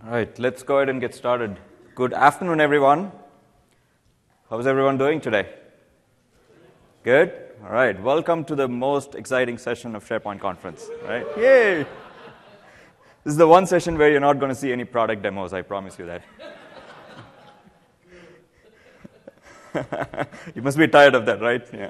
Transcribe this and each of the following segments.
All right, let's go ahead and get started. Good afternoon, everyone. How's everyone doing today? Good? All right, welcome to the most exciting session of SharePoint Conference, right? Yay! This is the one session where you're not going to see any product demos, I promise you that. You must be tired of that, right? Yeah.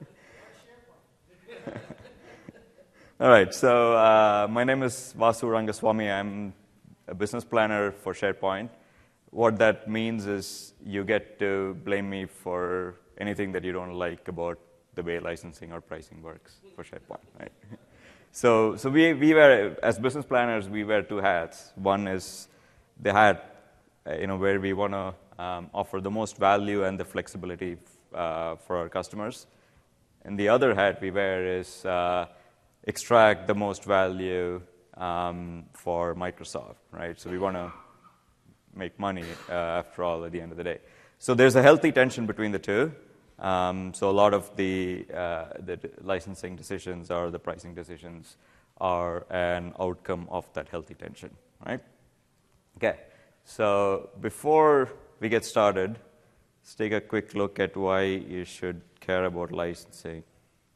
All right, so my name is Vasu Rangaswamy. I'm a business planner for SharePoint. What that means is you get to blame me for anything that you don't like about the way licensing or pricing works for SharePoint, right? So we wear, as business planners, we wear two hats. One is the hat, where we want to offer the most value and the flexibility for our customers. And the other hat we wear is extract the most value for Microsoft, right? So we want to make money, after all, at the end of the day. So there's a healthy tension between the two. So a lot of the licensing decisions or the pricing decisions are an outcome of that healthy tension, right? Okay, so before we get started, let's take a quick look at why you should care about licensing.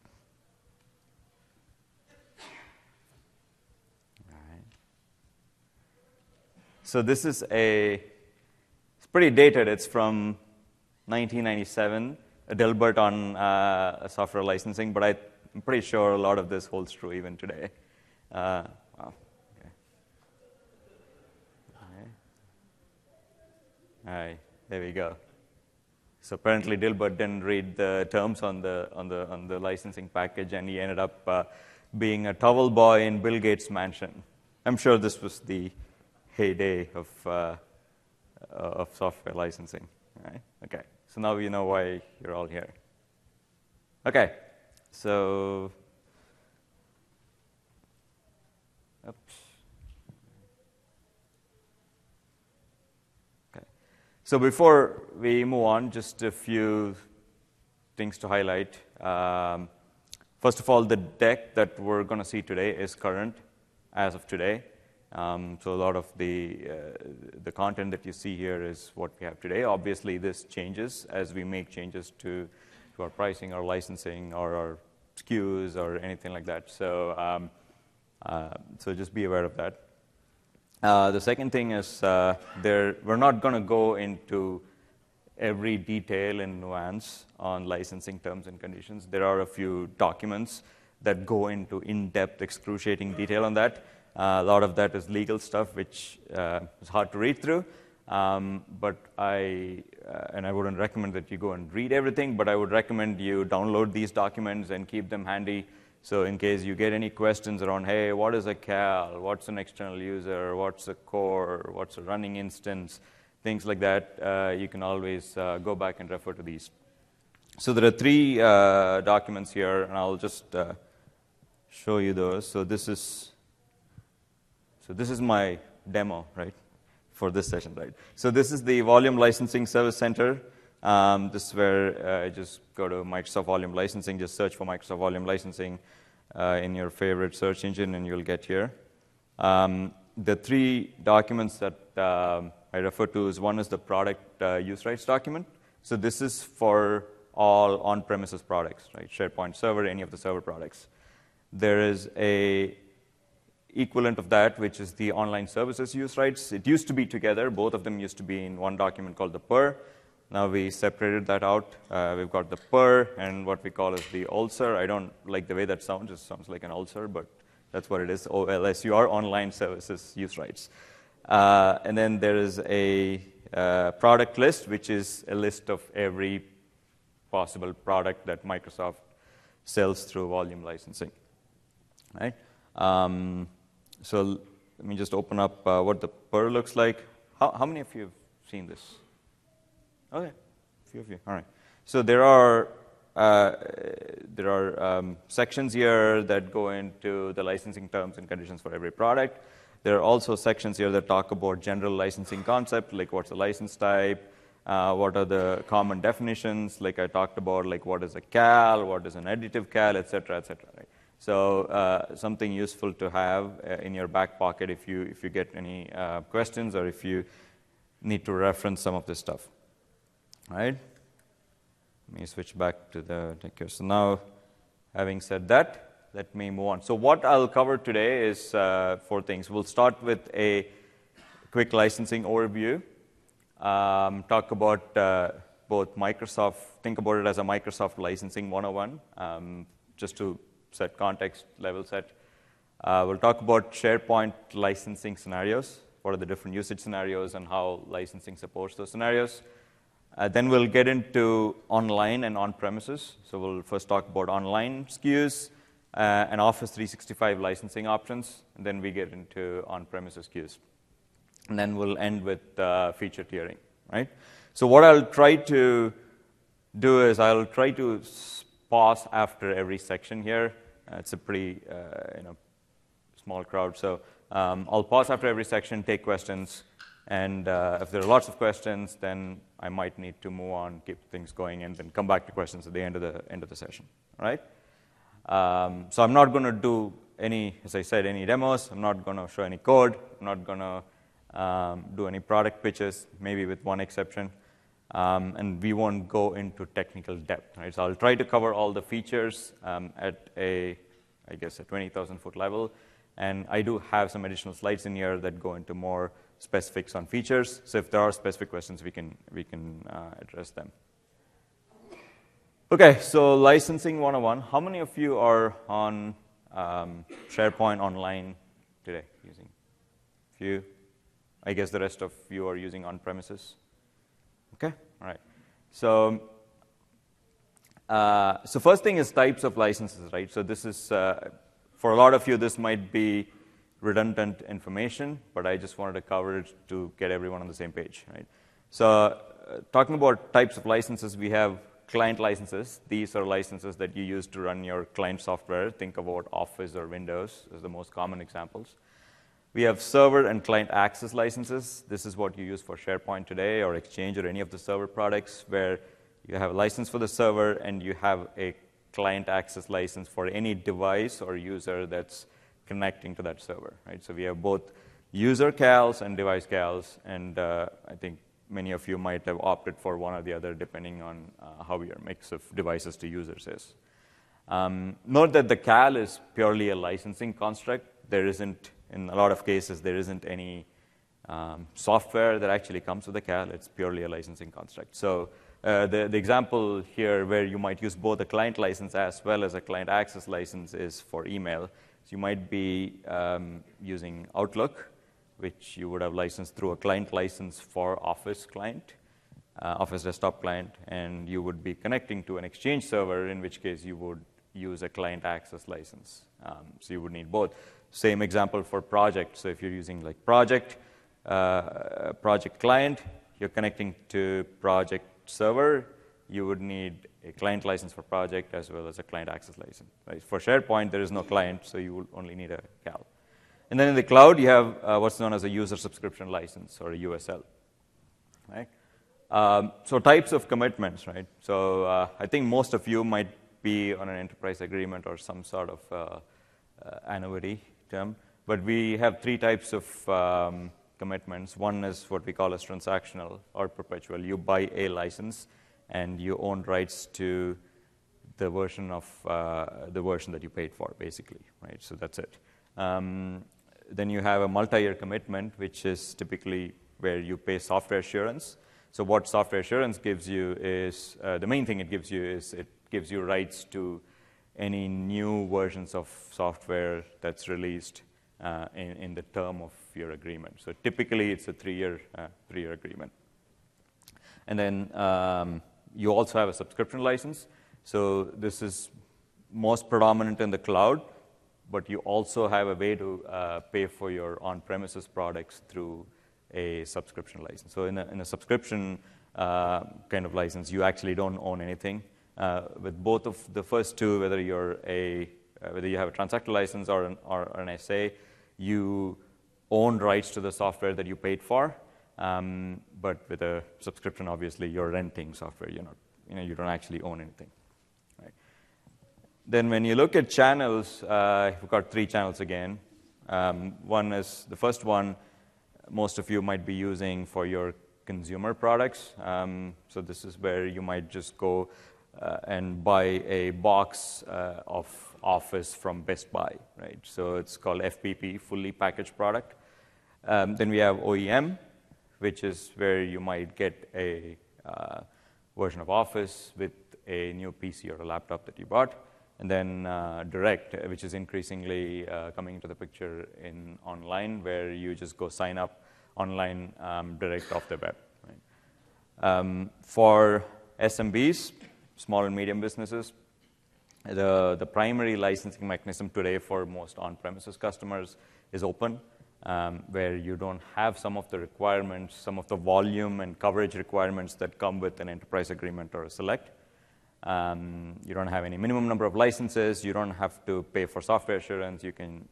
So this is it's pretty dated. It's from 1997, a Dilbert on software licensing, but I'm pretty sure a lot of this holds true even today. Wow. Okay. All right, there we go. So apparently Dilbert didn't read the terms on the licensing package, and he ended up being a towel boy in Bill Gates' mansion. I'm sure this was the heyday of software licensing, right? Okay, so now you know why you're all here. Okay, so, oops. Okay, so before we move on, just a few things to highlight. First of all, the deck that we're going to see today is current as of today. So a lot of the content that you see here is what we have today. Obviously, this changes as we make changes to our pricing, our licensing, or our SKUs, or anything like that. So so just be aware of that. The second thing is we're not going to go into every detail and nuance on licensing terms and conditions. There are a few documents that go into in-depth, excruciating detail on that. A lot of that is legal stuff, which is hard to read through. But I wouldn't recommend that you go and read everything, but I would recommend you download these documents and keep them handy. So in case you get any questions around, hey, what is a CAL? What's an external user? What's a core? What's a running instance? Things like that, you can always go back and refer to these. So there are three documents here, and I'll just show you those. So this is my demo, right, for this session, right? So this is the Volume Licensing Service Center. This is where I just go to Microsoft Volume Licensing, just search for Microsoft Volume Licensing in your favorite search engine, and you'll get here. The three documents that I refer to is one is the product use rights document. So this is for all on-premises products, right? SharePoint Server, any of the server products. There is a equivalent of that, which is the online services use rights. It used to be together. Both of them used to be in one document called the PER. Now we separated that out. We've got the PER and what we call as the OLSUR. I don't like the way that sounds. It sounds like an ulcer, but that's what it is, OLSUR, online services use rights. And then there is a product list, which is a list of every possible product that Microsoft sells through volume licensing, right? So let me just open up what the PER looks like. How many of you have seen this? Okay, a few of you. All right. So there are sections here that go into the licensing terms and conditions for every product. There are also sections here that talk about general licensing concept, like what's a license type, what are the common definitions, like I talked about, like what is a CAL, what is an additive CAL, et cetera, right? So something useful to have in your back pocket if you get any questions or if you need to reference some of this stuff. All right? Let me switch back to the deck here. So now, having said that, let me move on. So what I'll cover today is 4 things. We'll start with a quick licensing overview, talk about both Microsoft, think about it as a Microsoft licensing 101, just to set context, level set. We'll talk about SharePoint licensing scenarios, what are the different usage scenarios and how licensing supports those scenarios. Then we'll get into online and on-premises. So we'll first talk about online SKUs and Office 365 licensing options, and then we get into on-premises SKUs. And then we'll end with feature tiering, right? So what I'll try to do is I'll try to pause after every section here. It's a pretty small crowd, so I'll pause after every section, take questions, and if there are lots of questions, then I might need to move on, keep things going, and then come back to questions at the end of the session. All right? So I'm not going to do as I said, any demos. I'm not going to show any code. I'm not going to do any product pitches, maybe with one exception. And we won't go into technical depth. Right? So I'll try to cover all the features at a 20,000-foot level. And I do have some additional slides in here that go into more specifics on features. So if there are specific questions, we can address them. Okay, so licensing 101. How many of you are on SharePoint Online today using? Few. I guess the rest of you are using on-premises. Okay, all right. So first thing is types of licenses, right? So this is, for a lot of you, this might be redundant information, but I just wanted to cover it to get everyone on the same page, right? So talking about types of licenses, we have client licenses. These are licenses that you use to run your client software. Think about Office or Windows as the most common examples. We have server and client access licenses. This is what you use for SharePoint today or Exchange or any of the server products, where you have a license for the server and you have a client access license for any device or user that's connecting to that server, right? So we have both user CALs and device CALs, and I think many of you might have opted for one or the other depending on how your mix of devices to users is. Note that the CAL is purely a licensing construct. There isn't, in a lot of cases, there isn't any software that actually comes with the CAL. It's purely a licensing construct. So the example here where you might use both a client license as well as a client access license is for email. So you might be using Outlook, which you would have licensed through a client license for Office client, Office desktop client, and you would be connecting to an Exchange server, in which case you would use a client access license. So you would need both. Same example for project. So if you're using like project client, you're connecting to project server, you would need a client license for project as well as a client access license. Right? For SharePoint, there is no client, so you will only need a CAL. And then in the cloud, you have what's known as a user subscription license, or a USL. Right? So types of commitments, right? So I think most of you might be on an enterprise agreement or some sort of annuity term, but we have 3 types of commitments. One is what we call as transactional or perpetual. You buy a license, and you own rights to the version of the version that you paid for, basically, right? So that's it. Then you have a multi-year commitment, which is typically where you pay software assurance. So what software assurance gives you is, the main thing it gives you is it gives you rights to any new versions of software that's released in the term of your agreement. So typically it's a 3-year agreement. And then you also have a subscription license. So this is most predominant in the cloud, but you also have a way to pay for your on-premises products through a subscription license. So in a subscription kind of license, you actually don't own anything. With both of the first two, whether you have a transactor license or an SA, you own rights to the software that you paid for. But with a subscription, obviously, you're renting software. You don't actually own anything. Right? Then when you look at channels, we've got 3 channels again. One is the first one most of you might be using for your consumer products. So this is where you might just go and buy a box of Office from Best Buy, right? So it's called FPP, fully packaged product. Then we have OEM, which is where you might get a version of Office with a new PC or a laptop that you bought. And then direct, which is increasingly coming into the picture in online, where you just go sign up online direct off the web. Right? For SMBs, small and medium businesses, the primary licensing mechanism today for most on-premises customers is open, where you don't have some of the requirements, some of the volume and coverage requirements that come with an enterprise agreement or a select. You don't have any minimum number of licenses. You don't have to pay for software assurance. You can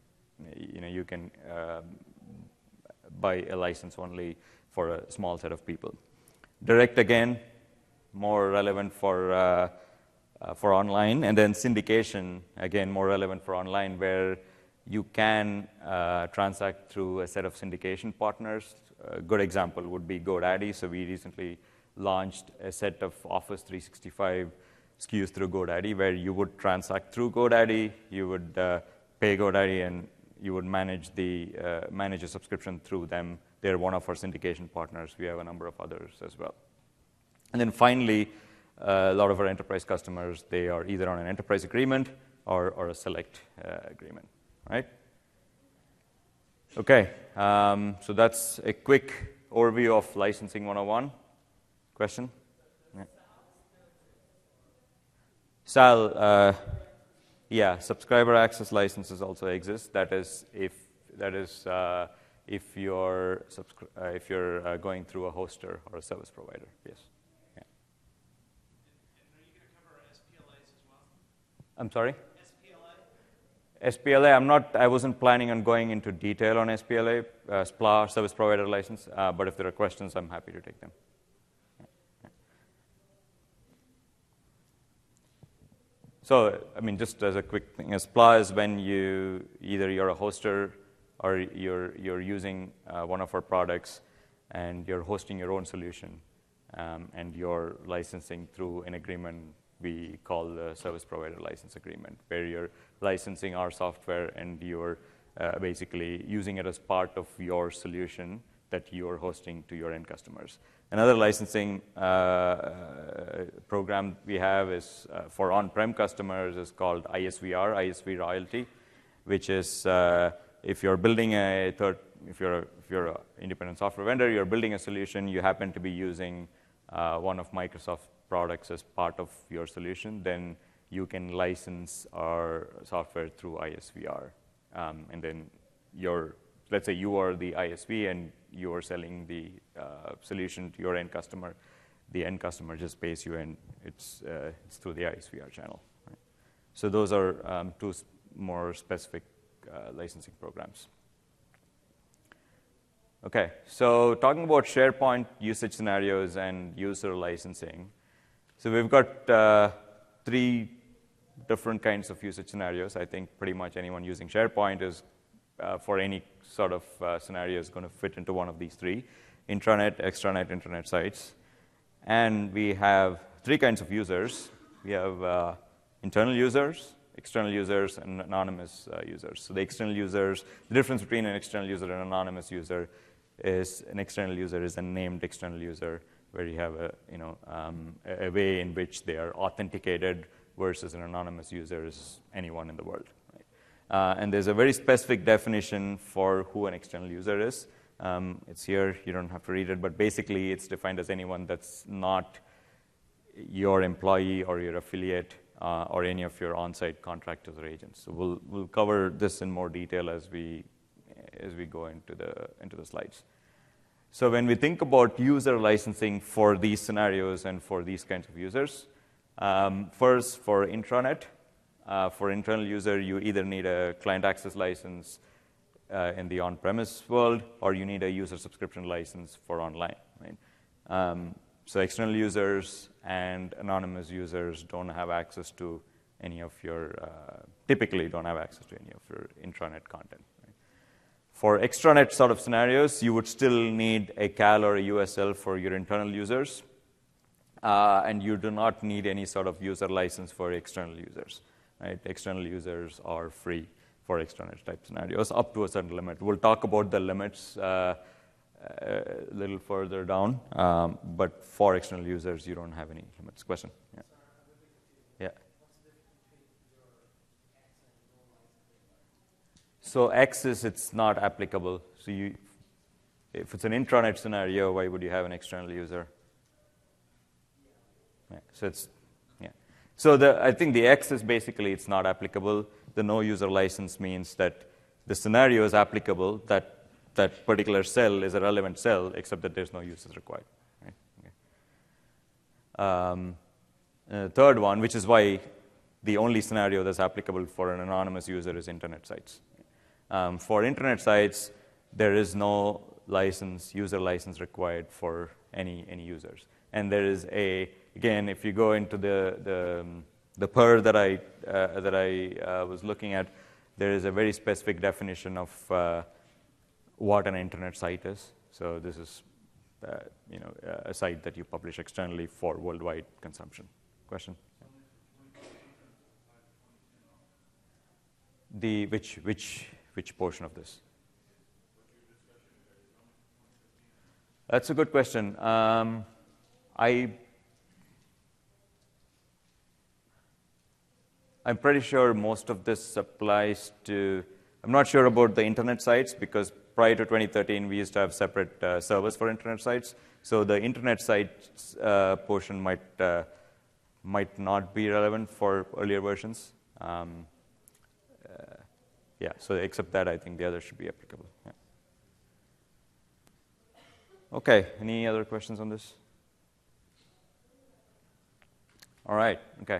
buy a license only for a small set of people. Direct, again, more relevant for online. And then syndication, again, more relevant for online, where you can transact through a set of syndication partners. A good example would be GoDaddy. So we recently launched a set of Office 365 SKUs through GoDaddy, where you would transact through GoDaddy, you would pay GoDaddy, and you would manage a subscription through them. They're one of our syndication partners. We have a number of others as well. And then finally, a lot of our enterprise customers, they are either on an enterprise agreement or a select agreement, right? Okay, so that's a quick overview of Licensing 101. Question? Sal, yeah, subscriber access licenses also exist. That is if you're going through a hoster or a service provider. Yes. Yeah. And are you going to cover SPLAs as well? I'm sorry? SPLA? SPLA, I wasn't planning on going into detail on SPLA, SPLA, service provider license, but if there are questions, I'm happy to take them. So, I mean, just as a quick thing, SPLA is when either you're a hoster or you're using one of our products and you're hosting your own solution, and you're licensing through an agreement we call the service provider license agreement, where you're licensing our software and you're basically using it as part of your solution that you're hosting to your end customers. Another licensing program we have is for on-prem customers is called ISVR, ISV royalty, which is if you're building if you're an independent software vendor, you're building a solution, you happen to be using one of Microsoft products as part of your solution, then you can license our software through ISVR. And then let's say you are the ISV and you are selling the solution to your end customer. The end customer just pays you, and it's through the ISVR channel. Right? So those are 2 more specific licensing programs. Okay, so talking about SharePoint usage scenarios and user licensing. So we've got 3 different kinds of usage scenarios. I think pretty much anyone using SharePoint is, for any sort of scenario, is going to fit into one of these 3: intranet, extranet, internet sites. And we have 3 kinds of users. We have internal users, external users, and anonymous users. So the external users, the difference between an external user and an anonymous user is an external user is a named external user, where you have a way in which they are authenticated, versus an anonymous user is anyone in the world. Right? And there's a very specific definition for who an external user is. It's here. You don't have to read it, but basically it's defined as anyone that's not your employee or your affiliate or any of your on-site contractors or agents. So we'll cover this in more detail as we go into the slides. So when we think about user licensing for these scenarios and for these kinds of users, first for intranet, for internal user, you either need a client access license in the on-premise world, or you need a user subscription license for online. Right? So external users and anonymous users don't have access to any of your, typically don't have access to any of your intranet content. Right? For extranet sort of scenarios, you would still need a CAL or a USL for your internal users, and you do not need any sort of user license for external users. Right? External users are free for extranet type scenarios up to a certain limit. We'll talk about the limits a little further down, but for external users, you don't have any limits. Question? Yeah. Yeah. So X is it's not applicable. So if it's an intranet scenario, why would you have an external user? Yeah. So it's So I think the X is basically it's not applicable. The no user license means that the scenario is applicable, that particular cell is a relevant cell, except that there's no users required. Right? Okay. Third one, which is why the only scenario that's applicable for an anonymous user is internet sites. For internet sites, there is no user license required for any users. And there is again, if you go into the PER that I was looking at, there is a very specific definition of what an internet site is. So this is, a site that you publish externally for worldwide consumption. Question? Which portion of this? That's a good question. I'm pretty sure most of this applies to, I'm not sure about the internet sites because prior to 2013, we used to have separate servers for internet sites. So the internet sites portion might not be relevant for earlier versions. Yeah, so except that, I think the others should be applicable. Yeah. Okay, any other questions on this? All right, okay.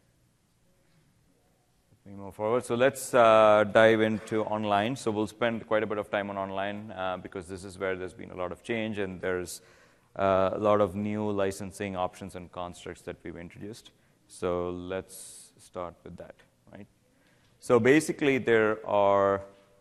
Let me move forward. So let's dive into online. So we'll spend quite a bit of time on online because this is where there's been a lot of change and there's a lot of new licensing options and constructs that we've introduced. So let's start with that, right? So basically there are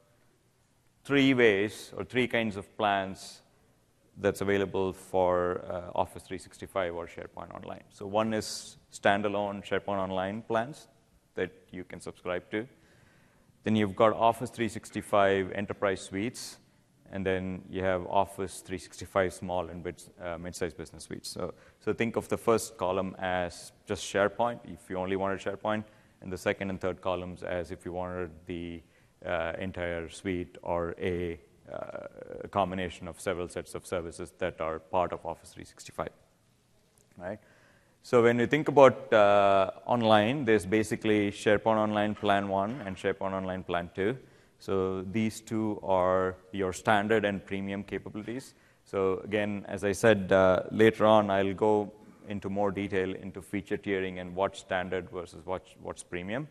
three ways or three kinds of plans that's available for Office 365 or SharePoint Online. So one is standalone SharePoint Online plans that you can subscribe to. Then you've got Office 365 Enterprise Suites, and then you have Office 365 Small and Mid-sized Business Suites. So think of the first column as just SharePoint, if you only wanted SharePoint, and the second and third columns as if you wanted the entire suite or a combination of several sets of services that are part of Office 365, right? So when you think about online, there's basically SharePoint Online Plan 1 and SharePoint Online Plan 2. So these two are your standard and premium capabilities. So again, as I said, later on, I'll go into more detail into feature tiering and what's standard versus what's premium.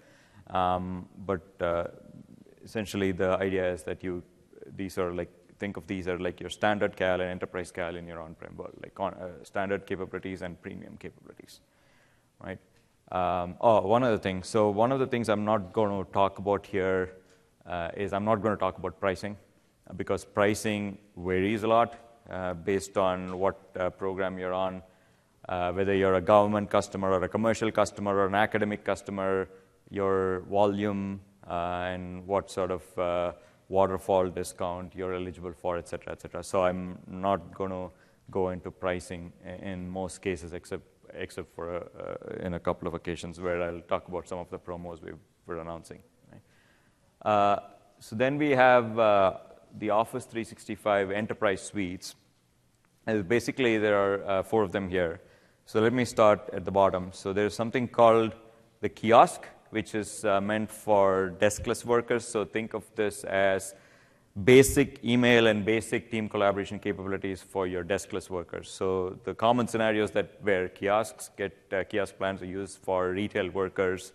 But essentially, the idea is that these are like, think of these as like your standard CAL and enterprise CAL in your on-prem world, like standard capabilities and premium capabilities, right? One other thing. So one of the things I'm not going to talk about here is I'm not going to talk about pricing because pricing varies a lot based on what program you're on, whether you're a government customer or a commercial customer or an academic customer, your volume and what sort of waterfall discount you're eligible for, et cetera, et cetera. So I'm not going to go into pricing in most cases, except for in a couple of occasions where I'll talk about some of the promos we're announcing. Right? So then we have the Office 365 Enterprise Suites. And basically, there are four of them here. So let me start at the bottom. So there's something called the kiosk, which is meant for deskless workers. So think of this as basic email and basic team collaboration capabilities for your deskless workers. So the common scenarios where kiosks kiosk plans are used for retail workers,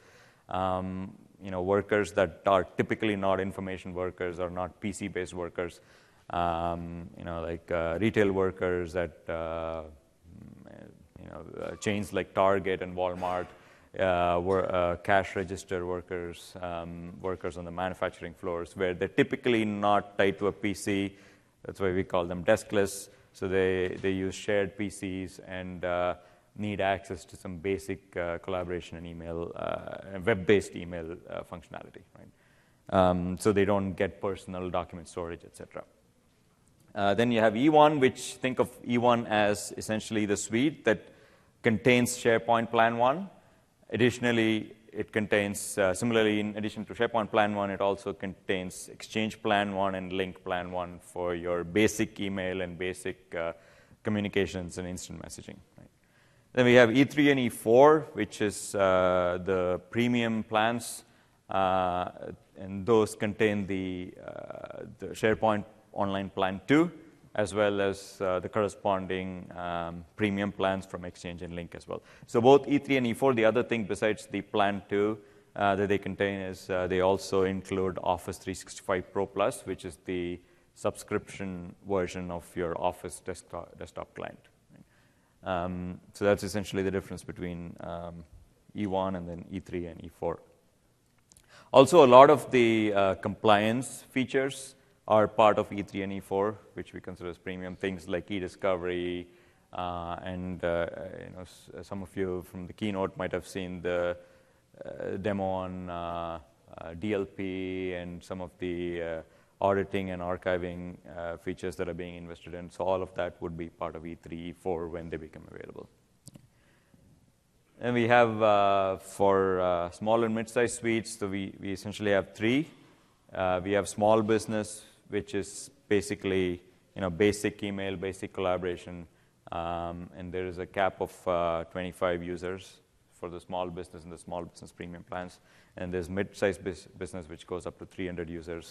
workers that are typically not information workers or not PC-based workers, like retail workers at chains like Target and Walmart, cash register workers, workers on the manufacturing floors, where they're typically not tied to a PC. That's why we call them deskless. So they use shared PCs and need access to some basic collaboration and email, web-based email functionality, right? So they don't get personal document storage, etc. Then you have E1, which think of E1 as essentially the suite that contains SharePoint Plan 1. Additionally, it contains, similarly, in addition to SharePoint Plan 1, it also contains Exchange Plan 1 and Lync Plan 1 for your basic email and basic communications and instant messaging. Right? Then we have E3 and E4, which is the premium plans, and those contain the SharePoint Online Plan 2, as well as the corresponding premium plans from Exchange and Lync as well. So both E3 and E4, the other thing besides the Plan 2 that they contain is they also include Office 365 Pro Plus, which is the subscription version of your Office desktop client. So that's essentially the difference between E1 and then E3 and E4. Also, a lot of the compliance features are part of E3 and E4, which we consider as premium. Things like e-discovery, and some of you from the keynote might have seen the demo on DLP and some of the auditing and archiving features that are being invested in. So all of that would be part of E3, E4 when they become available. And we have for small and mid-sized suites, so we essentially have three. We have small business, which is basically basic email, basic collaboration, and there is a cap of 25 users for the small business and the small business premium plans. And there's mid-sized business, which goes up to 300 users.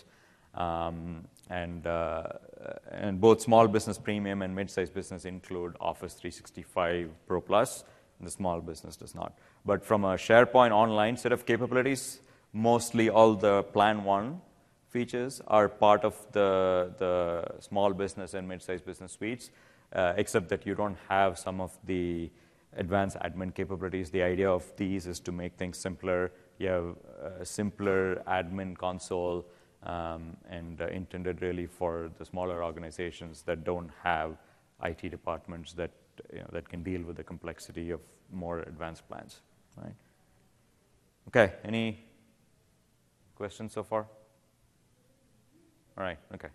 And both small business premium and mid-sized business include Office 365 Pro Plus, and the small business does not. But from a SharePoint Online set of capabilities, mostly all the Plan 1 features are part of the small business and mid-sized business suites, except that you don't have some of the advanced admin capabilities. The idea of these is to make things simpler. You have a simpler admin console, and intended really for the smaller organizations that don't have IT departments that that can deal with the complexity of more advanced plans. Right? Okay. Any questions so far? All right, okay.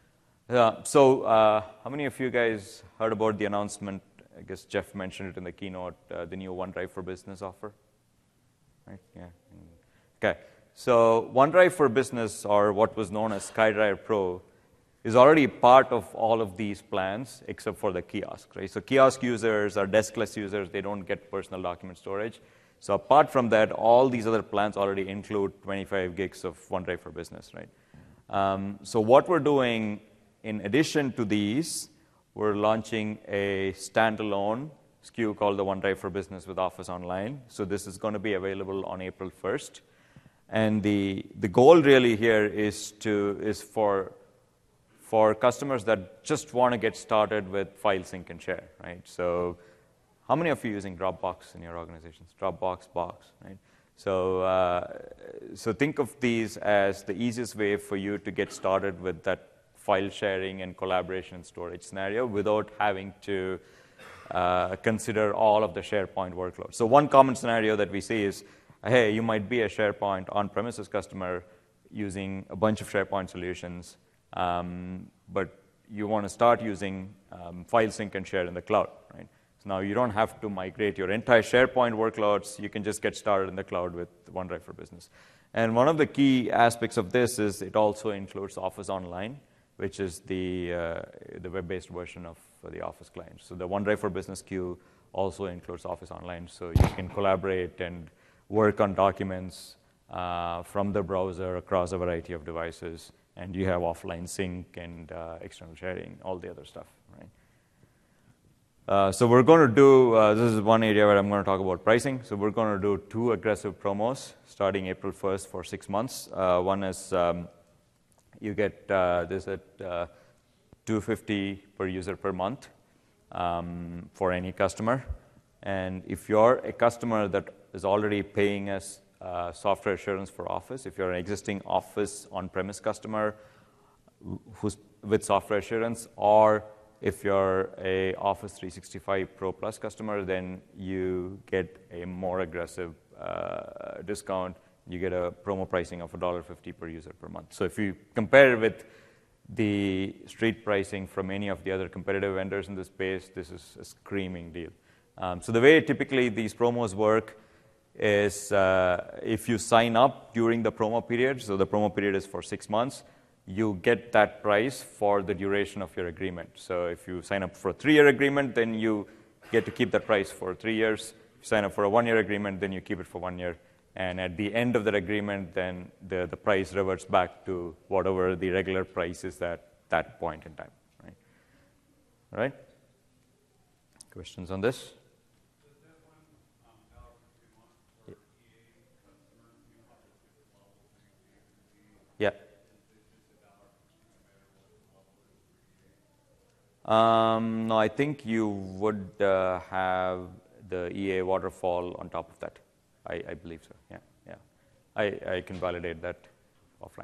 So how many of you guys heard about the announcement? I guess Jeff mentioned it in the keynote, the new OneDrive for Business offer. Right, yeah. Okay, so OneDrive for Business, or what was known as SkyDrive Pro, is already part of all of these plans except for the kiosk, right? So kiosk users are deskless users. They don't get personal document storage. So apart from that, all these other plans already include 25 gigs of OneDrive for Business, right? So what we're doing, in addition to these, we're launching a standalone SKU called the OneDrive for Business with Office Online. So this is going to be available on April 1st. And the goal really here is for customers that just want to get started with file sync and share, right? So how many of you are using Dropbox in your organizations? Dropbox, Box, right? So think of these as the easiest way for you to get started with that file sharing and collaboration and storage scenario without having to consider all of the SharePoint workloads. So one common scenario that we see is, hey, you might be a SharePoint on-premises customer using a bunch of SharePoint solutions, but you want to start using file sync and share in the cloud, right? So now you don't have to migrate your entire SharePoint workloads. You can just get started in the cloud with OneDrive for Business. And one of the key aspects of this is it also includes Office Online, which is the web-based version of the Office client. So the OneDrive for Business queue also includes Office Online, so you can collaborate and work on documents from the browser across a variety of devices, and you have offline sync and external sharing, all the other stuff, right? So we're going to do, this is one area where I'm going to talk about pricing. So we're going to do 2 aggressive promos starting April 1st for 6 months. One is you get this at $250 per user per month for any customer. And if you're a customer that is already paying us software assurance for Office, if you're an existing Office on-premise customer who's with software assurance, or if you're a Office 365 Pro Plus customer, then you get a more aggressive discount. You get a promo pricing of $1.50 per user per month. So if you compare with the street pricing from any of the other competitive vendors in this space, this is a screaming deal. So the way typically these promos work is if you sign up during the promo period, so the promo period is for 6 months, you get that price for the duration of your agreement. So if you sign up for a 3-year agreement, then you get to keep that price for 3 years. If you sign up for a 1-year agreement, then you keep it for 1 year. And at the end of that agreement, then the price reverts back to whatever the regular price is at that point in time. Right? All right? Questions on this? Yeah. No, I think you would have the EA waterfall on top of that. I believe so. Yeah. I can validate that offline.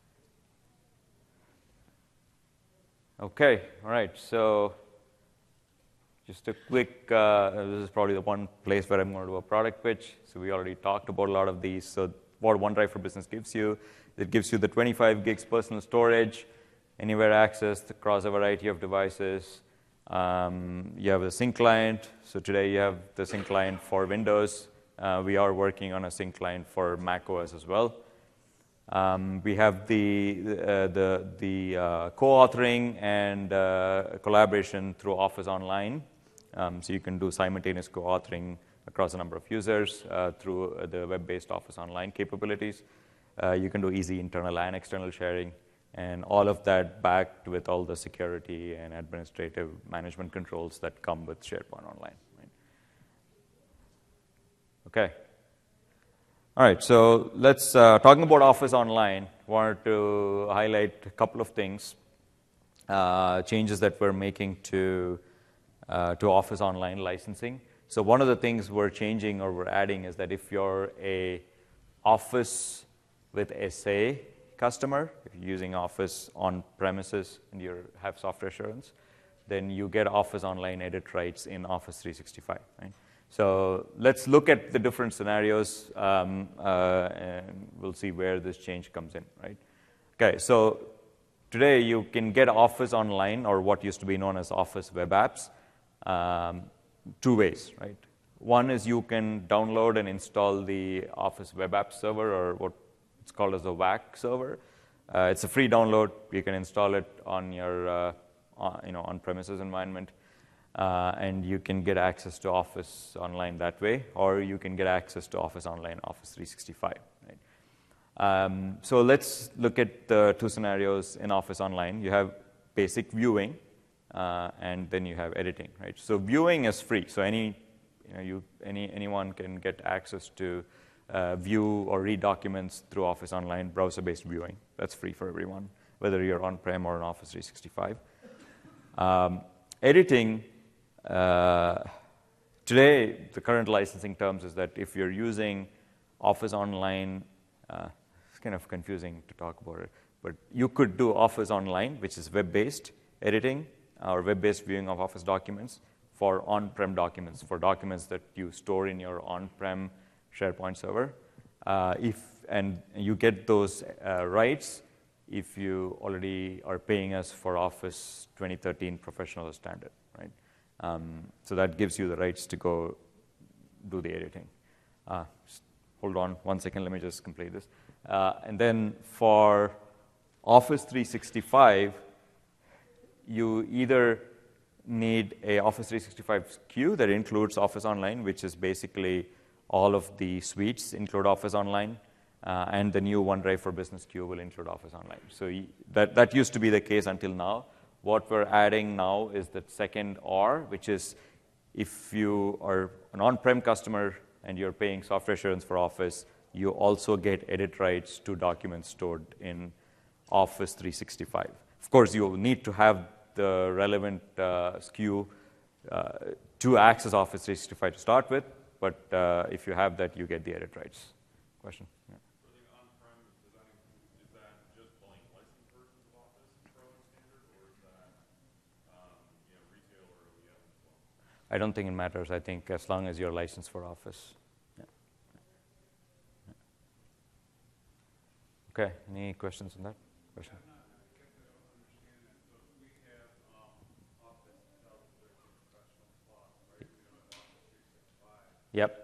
Okay. All right. So just a quick, this is probably the one place where I'm going to do a product pitch. So we already talked about a lot of these. So what OneDrive for Business gives you, it gives you the 25 gigs personal storage, anywhere access across a variety of devices. You have a sync client. So today you have the sync client for Windows. We are working on a sync client for Mac OS as well. We have the co-authoring and collaboration through Office Online. So you can do simultaneous co-authoring across a number of users through the web-based Office Online capabilities. You can do easy internal and external sharing, and all of that backed with all the security and administrative management controls that come with SharePoint Online. Right? Okay. All right, so let's, talking about Office Online, wanted to highlight a couple of things, changes that we're making to Office Online licensing. So one of the things we're changing or we're adding is that if you're a Office with SA customer, if you're using Office on premises and you have software assurance, then you get Office Online edit rights in Office 365. Right? So let's look at the different scenarios, and we'll see where this change comes in. Right? Okay, so today you can get Office Online, or what used to be known as Office Web Apps, 2 ways. Right? One is you can download and install the Office Web App server, or what it's called as a WAC server. It's a free download. You can install it on your on-premises environment, and you can get access to Office Online that way, or you can get access to Office Online, Office 365. Right? So let's look at the 2 scenarios in Office Online. You have basic viewing, and then you have editing. Right? So viewing is free. So anyone can get access to view or read documents through Office Online, browser-based viewing. That's free for everyone, whether you're on-prem or in Office 365. Editing, today, the current licensing terms is that if you're using Office Online, it's kind of confusing to talk about it, but you could do Office Online, which is web-based editing or web-based viewing of Office documents for on-prem documents, for documents that you store in your on-prem SharePoint server. And you get those rights if you already are paying us for Office 2013 Professional Standard, right? So that gives you the rights to go do the editing. Hold on 1 second, let me just complete this. And then for Office 365, you either need a Office 365 SKU that includes Office Online, which is basically all of the suites include Office Online, and the new OneDrive for Business SKU will include Office Online. So that used to be the case until now. What we're adding now is that second R, which is if you are an on-prem customer and you're paying software assurance for Office, you also get edit rights to documents stored in Office 365. Of course, you will need to have the relevant SKU to access Office 365 to start with, but if you have that, you get the edit rights. Question? Yeah. For the on-prem, is that just blank license versions of Office Pro and Standard, or is that retail or OEM as well? I don't think it matters. I think as long as you're licensed for Office. Yeah. Okay, any questions on that? Question? Yep.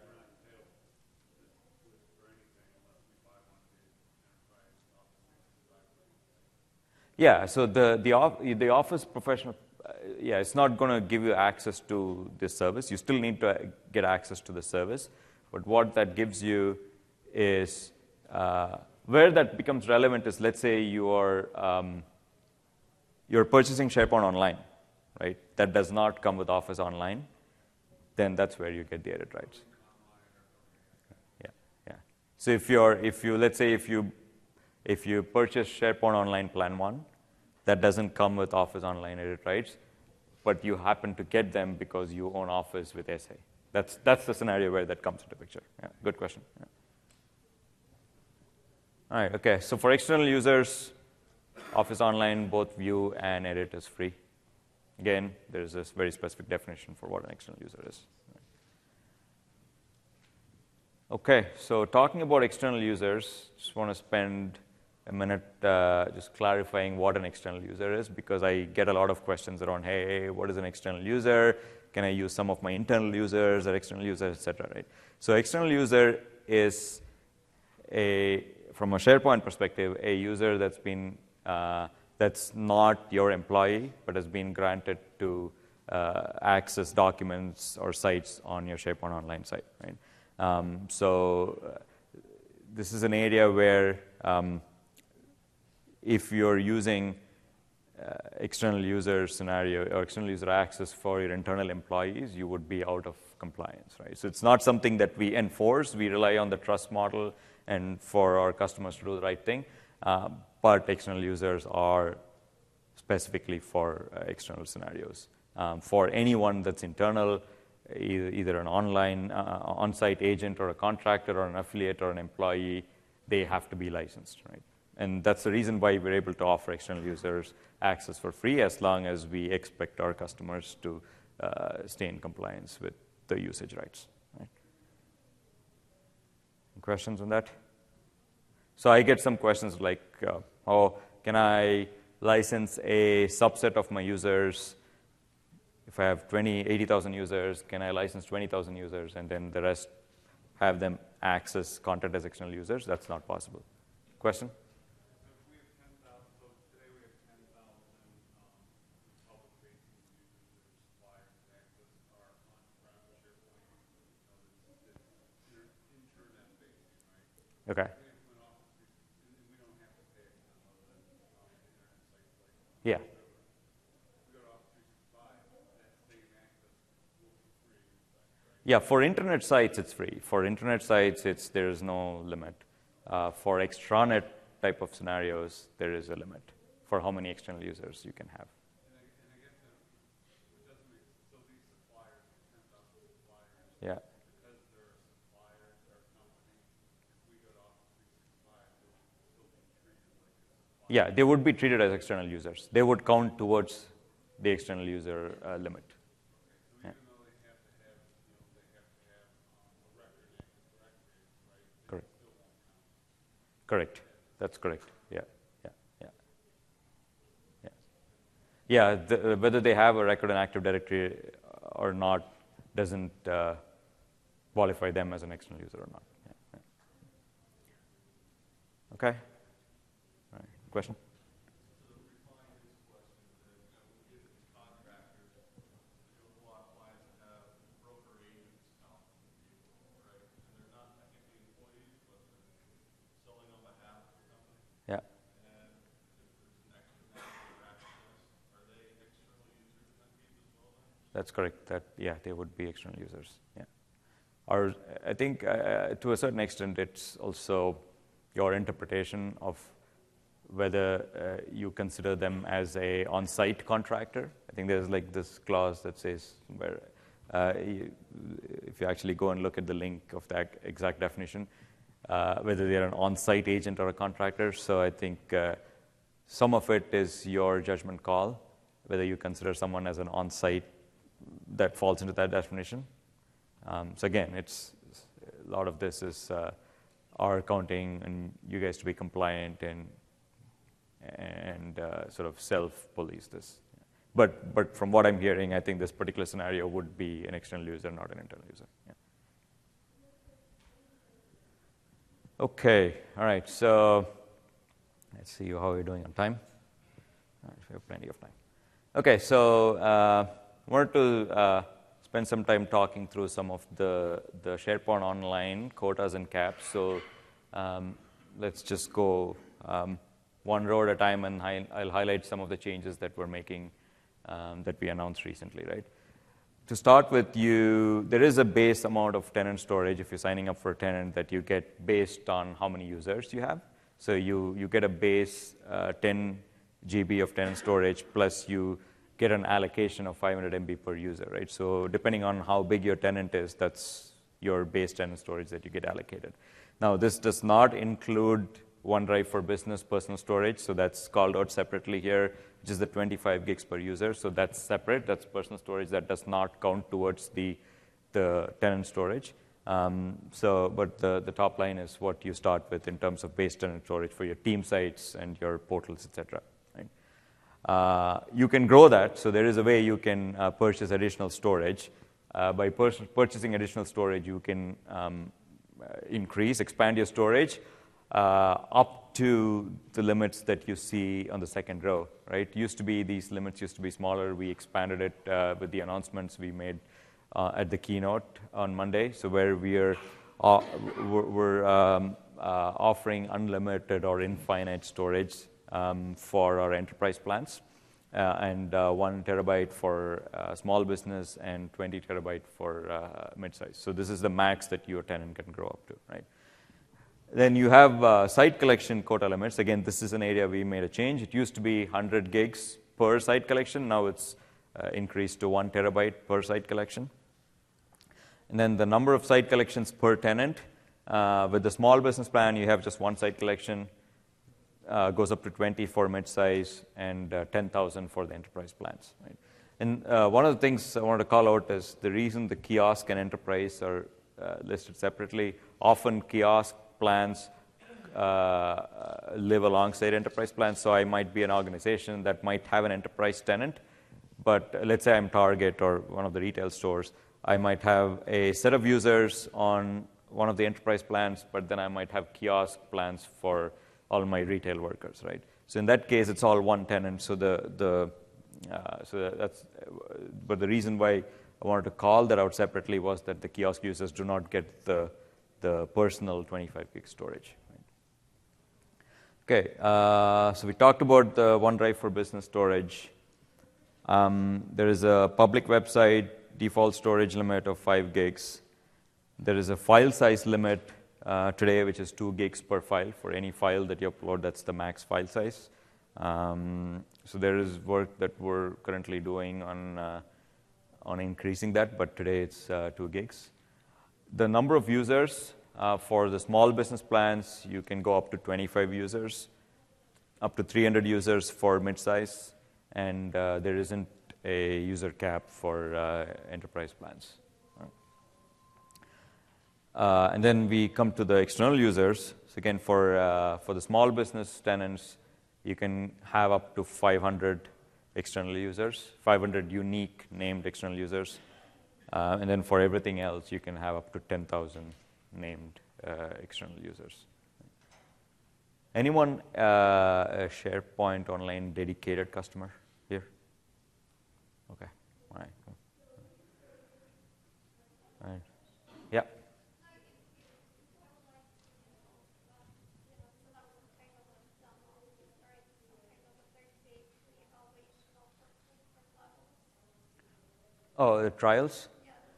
Yeah, so the Office Professional, it's not going to give you access to this service. You still need to get access to the service. But what that gives you is, where that becomes relevant is, let's say you're purchasing SharePoint Online, right? That does not come with Office Online. Then that's where you get the edit rights. Yeah. So if you purchase SharePoint Online Plan 1, that doesn't come with Office Online edit rights, but you happen to get them because you own Office with SA. That's the scenario where that comes into picture. Yeah, good question. Yeah. All right, okay. So for external users, Office Online, both view and edit is free. Again, there's this very specific definition for what an external user is. Okay, so talking about external users, just want to spend a minute just clarifying what an external user is, because I get a lot of questions around, hey, what is an external user? Can I use some of my internal users or external users, et cetera, right? So external user is, from a SharePoint perspective, a user that's been that's not your employee, but has been granted to access documents or sites on your SharePoint Online site, right? So this is an area where if you're using external user scenario or external user access for your internal employees, you would be out of compliance, right? So it's not something that we enforce. We rely on the trust model and for our customers to do the right thing. But external users are specifically for external scenarios. For anyone that's internal, either an online on-site agent or a contractor or an affiliate or an employee, they have to be licensed, right? And that's the reason why we're able to offer external users access for free, as long as we expect our customers to stay in compliance with the usage rights. Right? Questions on that? So I get some questions like, can I license a subset of my users? If I have 80,000 users, can I license 20,000 users and then the rest have them access content as external users? That's not possible. Question? Okay. Yeah. Yeah, for internet sites, it's free. For internet sites, there's no limit. For extranet type of scenarios, there is a limit for how many external users you can have. Yeah. Yeah, they would be treated as external users. They would count towards the external user limit. Yeah. Correct. Correct. That's correct. Yeah. Whether they have a record in Active Directory or not doesn't qualify them as an external user or not. Yeah. Okay. Question? Yeah. That's correct. They would be external users. Yeah. Or I think to a certain extent, it's also your interpretation of whether you consider them as a on-site contractor. I think there's like this clause that says if you actually go and look at the link of that exact definition, whether they're an on-site agent or a contractor. So I think some of it is your judgment call, whether you consider someone as an on-site that falls into that definition. So again, a lot of this is our accounting and you guys to be compliant and sort of self-police this. But from what I'm hearing, I think this particular scenario would be an external user, not an internal user. Yeah. Okay, all right, so let's see how we're doing on time. All right, we have plenty of time. Okay, so wanted to spend some time talking through some of the SharePoint Online quotas and caps. So let's just go one row at a time, and I'll highlight some of the changes that we're making that we announced recently, right? To start with, there is a base amount of tenant storage if you're signing up for a tenant that you get based on how many users you have. So you get a base 10 GB of tenant storage, plus you get an allocation of 500 MB per user, right? So depending on how big your tenant is, that's your base tenant storage that you get allocated. Now, this does not include OneDrive for Business personal storage, so that's called out separately here, which is the 25 gigs per user. So that's separate. That's personal storage. That does not count towards the tenant storage. But the top line is what you start with in terms of base tenant storage for your team sites and your portals, etc. Right? You can grow that. So there is a way you can purchase additional storage. By purchasing additional storage, you can expand your storage up to the limits that you see on the second row, right? These limits used to be smaller. We expanded it with the announcements we made at the keynote on Monday. So where we're offering unlimited or infinite storage for our enterprise plans, and 1 terabyte for small business and 20 terabyte for mid-size. So this is the max that your tenant can grow up to, right? Then you have site collection quota limits. Again, this is an area we made a change. It used to be 100 gigs per site collection. Now it's increased to 1 terabyte per site collection. And then the number of site collections per tenant. With the small business plan, you have just 1 site collection. Goes up to 20 for mid-size and 10,000 for the enterprise plans. Right? And one of the things I wanted to call out is the reason the kiosk and enterprise are listed separately. Often kiosk plans live alongside enterprise plans. So I might be an organization that might have an enterprise tenant, but let's say I'm Target or one of the retail stores. I might have a set of users on one of the enterprise plans, but then I might have kiosk plans for all my retail workers, right? So in that case, it's all one tenant. So but the reason why I wanted to call that out separately was that the kiosk users do not get the personal 25 gig storage. Right? Okay, so we talked about the OneDrive for Business storage. There is a public website default storage limit of 5 gigs. There is a file size limit today, which is 2 gigs per file. For any file that you upload, that's the max file size. So there is work that we're currently doing on increasing that, but today it's 2 gigs. The number of users for the small business plans, you can go up to 25 users, up to 300 users for mid-size, and there isn't a user cap for enterprise plans. And then we come to the external users. So again, for the small business tenants, you can have up to 500 external users, 500 unique named external users. And then for everything else, you can have up to 10,000 named external users. Anyone a SharePoint Online dedicated customer here? Okay, all right. Cool. All right. Yeah. Oh, the trials?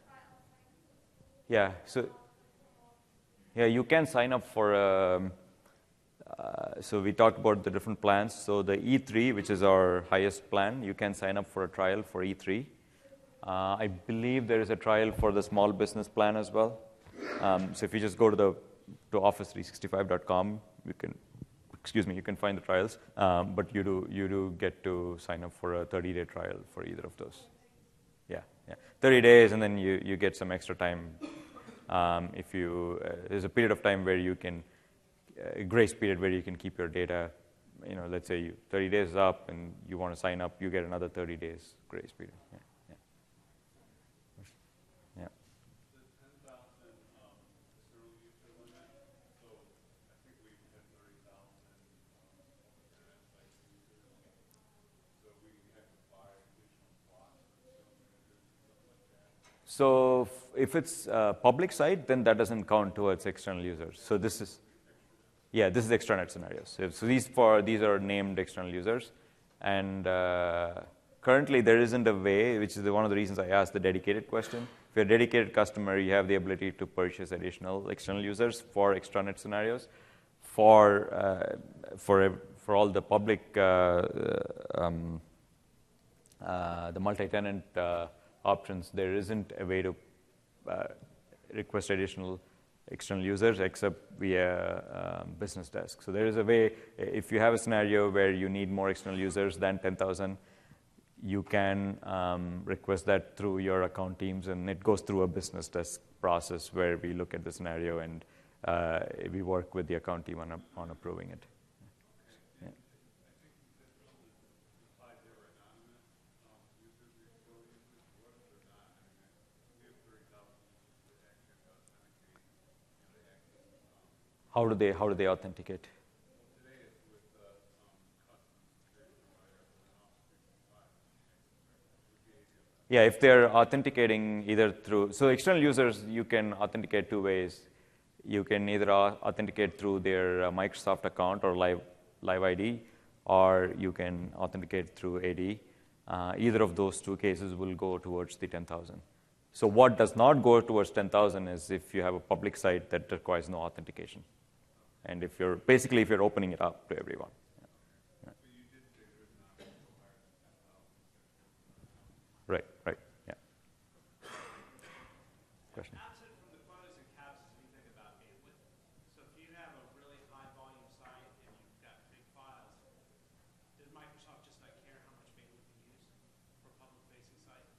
Yeah, so you can sign up for, so we talked about the different plans. So the E3, which is our highest plan, you can sign up for a trial for E3. I believe there is a trial for the small business plan as well. So if you just go to office365.com, you can find the trials. But you do get to sign up for a 30-day trial for either of those. Yeah. 30 days, and then you get some extra time. If there's a period of time where you can, a grace period where you can keep your data. Let's say 30 days is up and you want to sign up, you get another 30 days grace period. Yeah. The 10,000 external user limit, so I think we had 30,000 internet site users. So we have to buy additional slots for users and stuff like that. So if it's a public site, then that doesn't count towards external users. So this is extranet scenarios. So these are named external users, and currently there isn't a way, which is one of the reasons I asked the dedicated question. If you're a dedicated customer, you have the ability to purchase additional external users for extranet scenarios. For all the public, the multi-tenant options, there isn't a way to request additional external users except via business desk. So there is a way, if you have a scenario where you need more external users than 10,000, you can request that through your account teams, and it goes through a business desk process where we look at the scenario and we work with the account team on approving it. Yeah. How do they authenticate? Yeah, if they're authenticating either through, so external users, you can authenticate two ways. You can either authenticate through their Microsoft account or Live ID, or you can authenticate through AD. Either of those two cases will go towards the 10,000. So what does not go towards 10,000 is if you have a public site that requires no authentication. And if you're opening it up to everyone. Right, yeah. Question? Absent from the quotas and caps is when you think about bandwidth. So if you have a really high volume site and you've got big files, does Microsoft just not care how much bandwidth you use for a public facing site?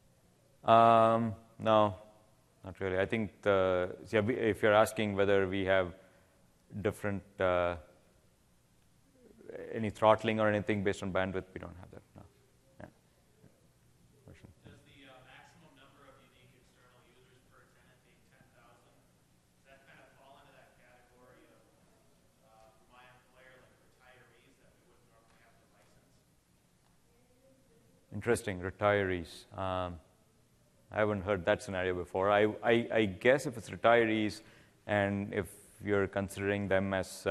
No, not really. I think if you're asking whether we have different any throttling or anything based on bandwidth, we don't have that. No. Yeah. Question. Does the maximum number of unique external users per tenant being 10,000, does that kind of fall into that category of my employer, like retirees that we wouldn't normally have to license? Interesting, retirees. I haven't heard that scenario before. I guess if it's retirees and if you're considering them as,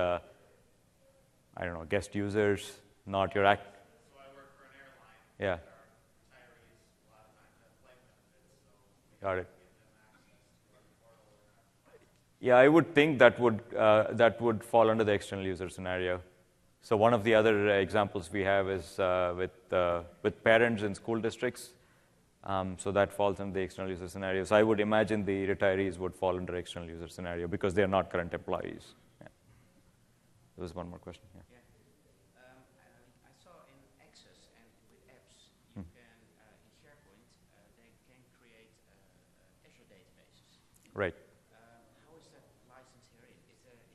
guest users, not your act. So I work for an airline. Yeah. Our retirees a lot of times have flight benefits, so we Got it. give them access to our portal or our flights. Yeah, I would think that would fall under the external user scenario. So one of the other examples we have is with parents in school districts. So that falls under the external user scenario. So I would imagine the retirees would fall under external user scenario because they're not current employees. Yeah. There was one more question. Yeah. I saw in Access and with apps, you can, in SharePoint, they can create Azure databases. Right. How is that licensed herein? Is that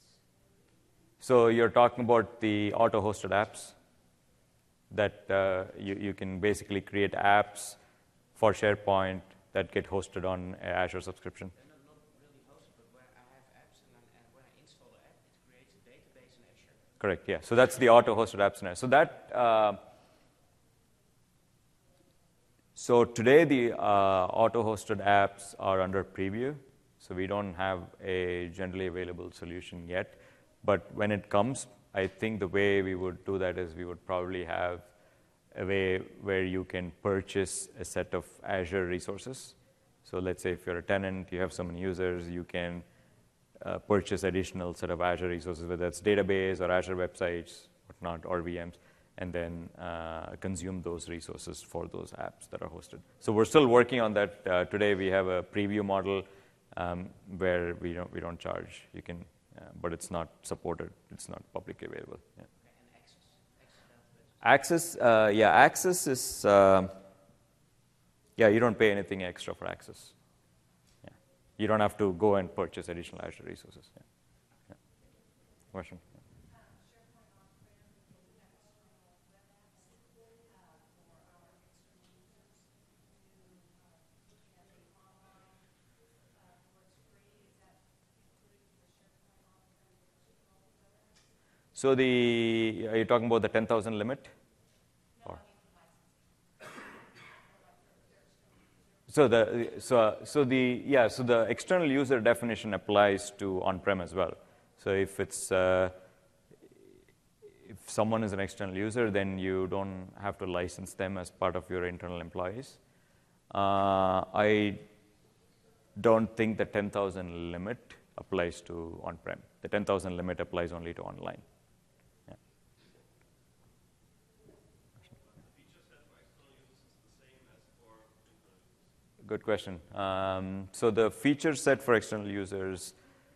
So you're talking about the auto-hosted apps that you can basically create apps for SharePoint that get hosted on Azure subscription. they're not really hosted, but where I have apps and when I install the app, it creates a database in Azure. Correct, yeah. So that's the auto-hosted app scenario. So that, so today the auto-hosted apps are under preview. So we don't have a generally available solution yet. But when it comes, I think the way we would do that is we would probably have a way where you can purchase a set of Azure resources. So let's say if you're a tenant, you have so many users, you can purchase additional set of Azure resources, whether it's database or Azure websites, whatnot, or VMs. and then consume those resources for those apps that are hosted. So we're still working on that. Today we have a preview model where we don't charge. You can, but it's not supported. It's not publicly available. Yeah. Access, Access is, you don't pay anything extra for Access. Yeah. You don't have to go and purchase additional Azure resources. Yeah. Yeah. Question? So are you talking about the 10,000 limit? Or? So the external user definition applies to on-prem as well. So if someone is an external user, then you don't have to license them as part of your internal employees. I don't think the 10,000 limit applies to on-prem. The 10,000 limit applies only to online. Good question. So the feature set for external users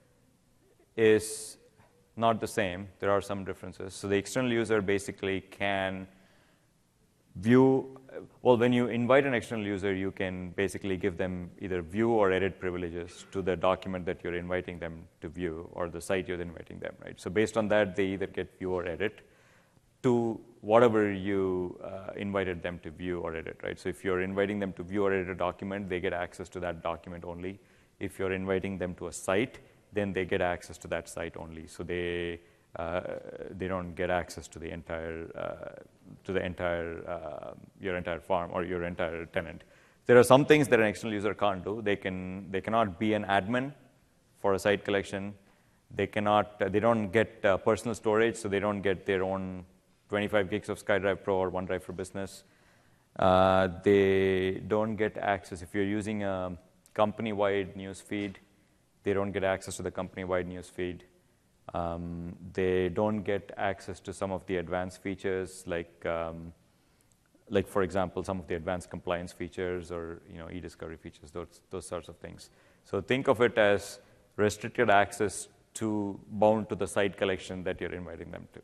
is not the same. There are some differences. So the external user basically can view, when you invite an external user, you can basically give them either view or edit privileges to the document that you're inviting them to view or the site you're inviting them, right? So based on that, they either get view or edit to whatever you invited them to view or edit, right? So if you're inviting them to view or edit a document, they get access to that document only. If you're inviting them to a site, then they get access to that site only. So they don't get access to the entire your entire farm or your entire tenant. There are some things that an external user can't do. They cannot be an admin for a site collection. They don't get personal storage, so they don't get their own 25 gigs of SkyDrive Pro or OneDrive for Business. They don't get access. If you're using a company-wide news feed, they don't get access to the company-wide news feed. They don't get access to some of the advanced features, like for example, some of the advanced compliance features or e-discovery features, those sorts of things. So think of it as restricted access bound to the site collection that you're inviting them to.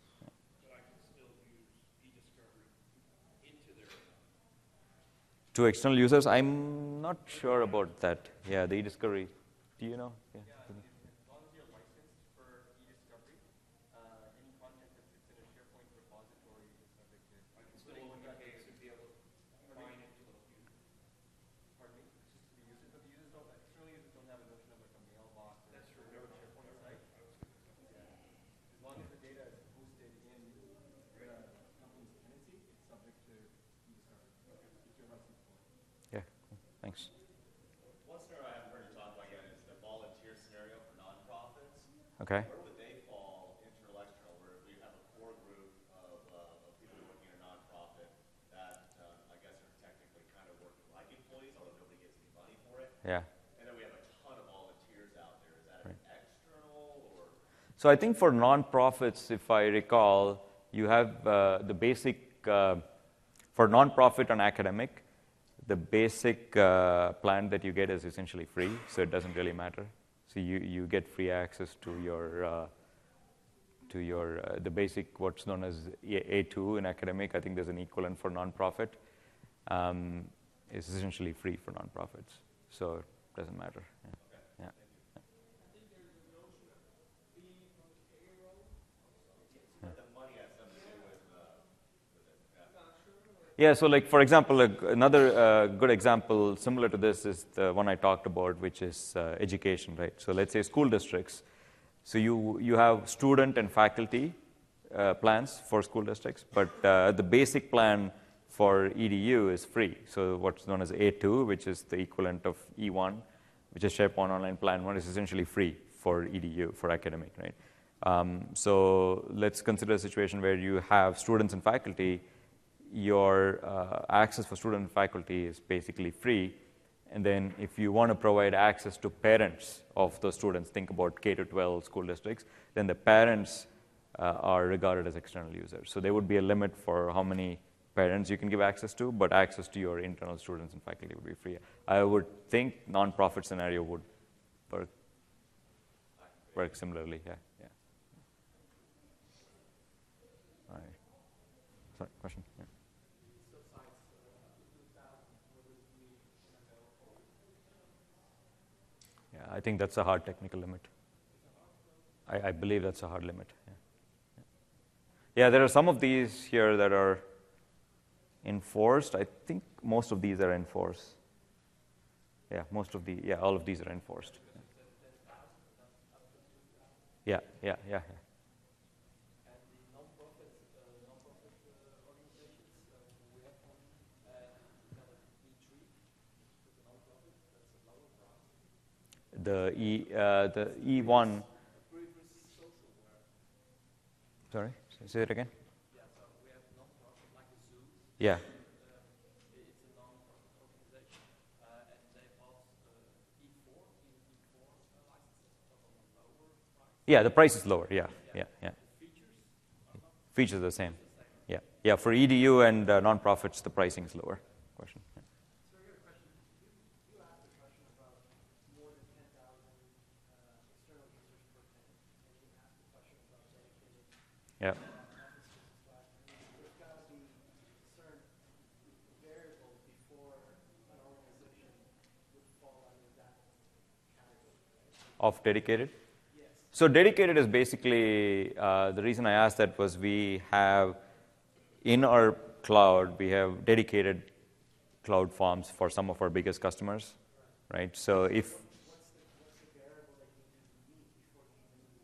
To external users, I'm not sure about that. Yeah, the e-discovery. Do you know? Yeah. As long as you're licensed for e-discovery, any content that sits in a SharePoint repository is subject to. I can still in that case be able to find it to the user. Pardon me? Just to the users, but the external users don't have a notion of like a mailbox or a SharePoint site. As long as the data is hosted in the company's tenancy, it's subject to e-discovery. If you're licensed for it. Yeah, cool. Thanks. One scenario I haven't heard you talk about yet is the volunteer scenario for nonprofits. Okay. Where would they fall, internal, external, where we have a core group of people working in a nonprofit that I guess are technically kind of working like employees, although nobody gets any money for it. Yeah. And then we have a ton of volunteers out there. Is that an external or? So I think for nonprofits, if I recall, you have the basic, for nonprofit and academic, the basic plan that you get is essentially free, so it doesn't really matter. So you get free access to your the basic, what's known as A2 in academic. I think there's an equivalent for nonprofit. It's essentially free for nonprofits, so it doesn't matter. Yeah. Okay. Yeah. Yeah, so like for example, another good example similar to this is the one I talked about, which is education, right? So let's say school districts. So you have student and faculty plans for school districts, but the basic plan for EDU is free. So what's known as A2, which is the equivalent of E1, which is SharePoint Online Plan 1, is essentially free for EDU, for academic, right? So let's consider a situation where you have students and faculty. Your access for student and faculty is basically free. And then if you want to provide access to parents of those students, think about K-12 school districts, then the parents are regarded as external users. So there would be a limit for how many parents you can give access to, but access to your internal students and faculty would be free. I would think nonprofit scenario would work similarly. Yeah. All right. Sorry, question? Yeah. Yeah, I think that's a hard technical limit. I believe that's a hard limit. Yeah, there are some of these here that are enforced. I think most of these are enforced. Yeah, all of these are enforced. Yeah. And the non-profit organizations, we have one kind of E3 with the non-profit, that's a lower price. The E1. Sorry, say it again. Yeah, so we have non-profit like a zoo. Yeah. It's a non-profit organization, and they bought E4 licenses on a lower price. Yeah, the price is lower. Yeah. Features are the same. Yeah. For EDU and nonprofits, the pricing is lower. Question. Yeah. So I got a question. You asked a question about more than 10,000 external users per tenant, and you asked a question about dedicated Yeah. There's got to be a certain variable before an organization would fall under that category. Right? Of dedicated? Yes. So dedicated is basically, the reason I asked that was we have, in our cloud, we have dedicated cloud forms for some of our biggest customers, right? So if... What's the variable that you need to meet before you even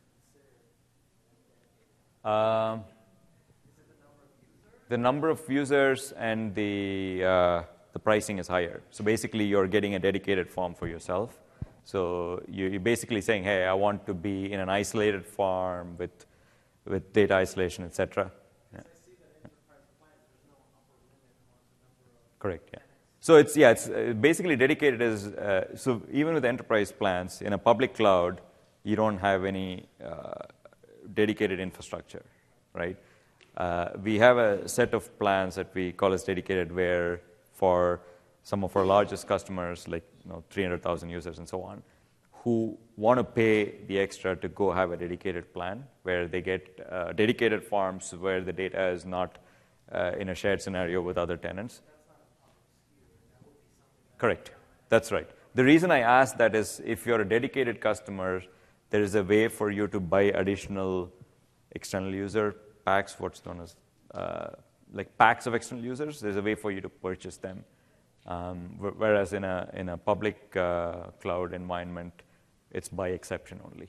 consider? Is it the number of users? The number of users and the pricing is higher. So basically, you're getting a dedicated form for yourself. So you're basically saying, hey, I want to be in an isolated farm with data isolation, etc. Yeah. I see that enterprise plans, there's no upper limit on the number of Correct. Yeah. So it's basically dedicated as so even with enterprise plans in a public cloud, you don't have any dedicated infrastructure, right? We have a set of plans that we call as dedicated, where for some of our largest customers, like 300,000 users and so on, who want to pay the extra to go have a dedicated plan, where they get dedicated farms where the data is not in a shared scenario with other tenants. Correct. That's right. The reason I asked that is if you're a dedicated customer, there is a way for you to buy additional external user packs, what's known as like packs of external users. There's a way for you to purchase them. Whereas in a public cloud environment, it's by exception only.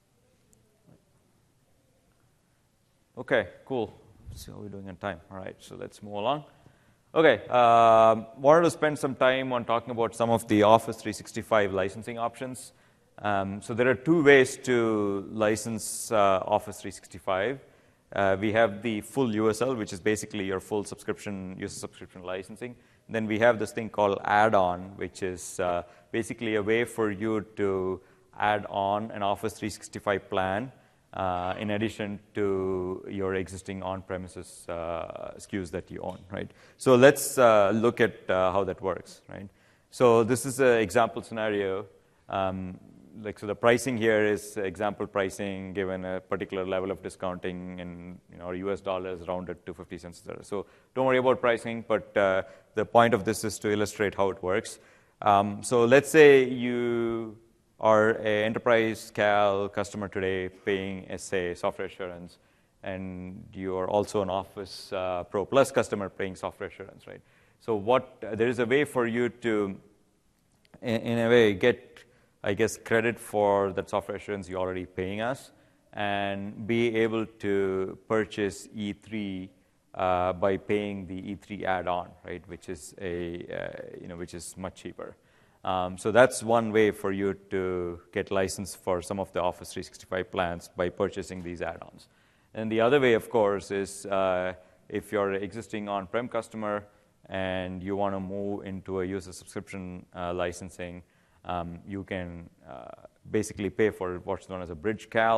Okay, cool. Let's see how we're doing on time. All right, so let's move along. Okay, wanted to spend some time on talking about some of the Office 365 licensing options. So there are two ways to license Office 365. We have the full USL, which is basically your full subscription, user subscription licensing. Then we have this thing called add-on, which is basically a way for you to add on an Office 365 plan in addition to your existing on-premises SKUs that you own, right? So let's look at how that works, right? So this is an example scenario. So the pricing here is example pricing given a particular level of discounting in US dollars rounded to 50 cents. So don't worry about pricing, but the point of this is to illustrate how it works. So let's say you are an Enterprise Cal customer today paying SA, software assurance, and you are also an Office Pro Plus customer paying software assurance, right? So there is a way for you to, in a way, get, I guess, credit for that software assurance you're already paying us, and be able to purchase E3 by paying the E3 add-on, right? Which is which is much cheaper. So that's one way for you to get licensed for some of the Office 365 plans by purchasing these add-ons. And the other way, of course, is if you're an existing on-prem customer and you want to move into a user subscription licensing. You can basically pay for what's known as a bridge cal,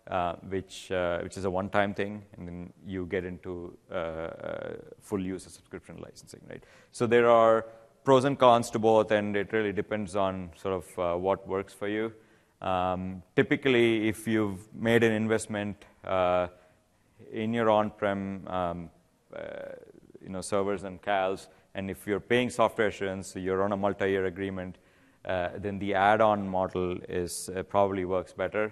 which is a one-time thing, and then you get into full use of subscription licensing, right? So there are pros and cons to both, and it really depends on sort of what works for you. Typically, if you've made an investment in your on-prem servers and CALs, and if you're paying software assurance, you're on a multi-year agreement, then the add-on model is probably works better.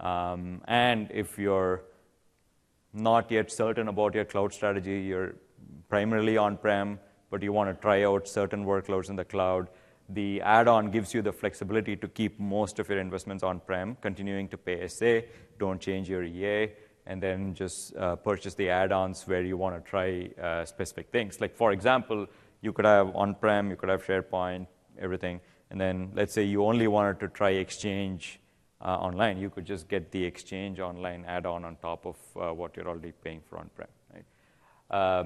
And if you're not yet certain about your cloud strategy, you're primarily on-prem, but you want to try out certain workloads in the cloud, the add-on gives you the flexibility to keep most of your investments on-prem, continuing to pay SA, don't change your EA, and then just purchase the add-ons where you want to try specific things. Like, for example, you could have on-prem, you could have SharePoint, everything, and then let's say you only wanted to try Exchange online. You could just get the Exchange Online add-on on top of what you're already paying for on-prem, right?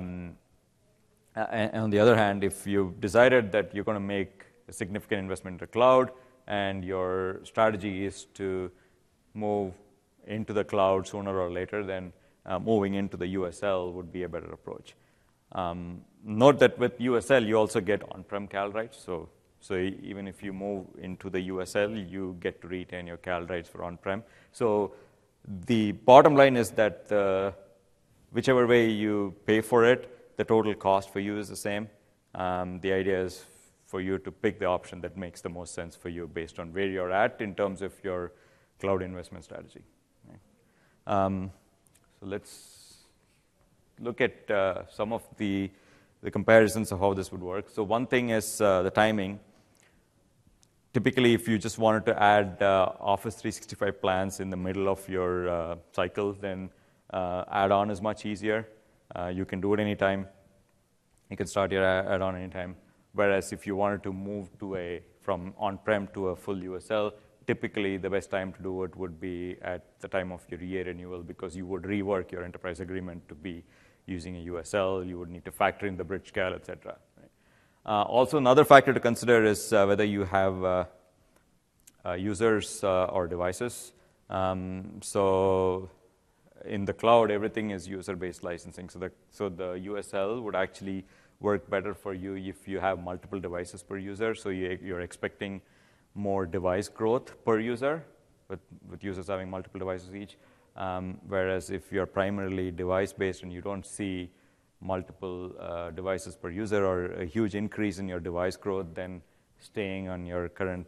And on the other hand, if you've decided that you're going to make a significant investment in the cloud and your strategy is to move into the cloud sooner or later, then moving into the USL would be a better approach. Note that with USL, you also get on-prem CAL rights. So even if you move into the USL, you get to retain your CAL rights for on-prem. So the bottom line is that whichever way you pay for it, the total cost for you is the same. The idea is for you to pick the option that makes the most sense for you based on where you're at in terms of your cloud investment strategy. Right? So let's look at some of the comparisons of how this would work. So one thing is the timing. Typically, if you just wanted to add Office 365 plans in the middle of your cycle, then add-on is much easier. You can do it anytime. You can start your add-on anytime. Whereas if you wanted to move from on-prem to a full USL, typically the best time to do it would be at the time of your EA renewal, because you would rework your enterprise agreement to be using a USL. You would need to factor in the bridge CAL, etc. Right? Also, another factor to consider is whether you have users or devices. So in the cloud, everything is user-based licensing. So the USL would actually work better for you if you have multiple devices per user. So you're expecting more device growth per user, with users having multiple devices each. Whereas if you're primarily device-based and you don't see multiple devices per user or a huge increase in your device growth, then staying on your current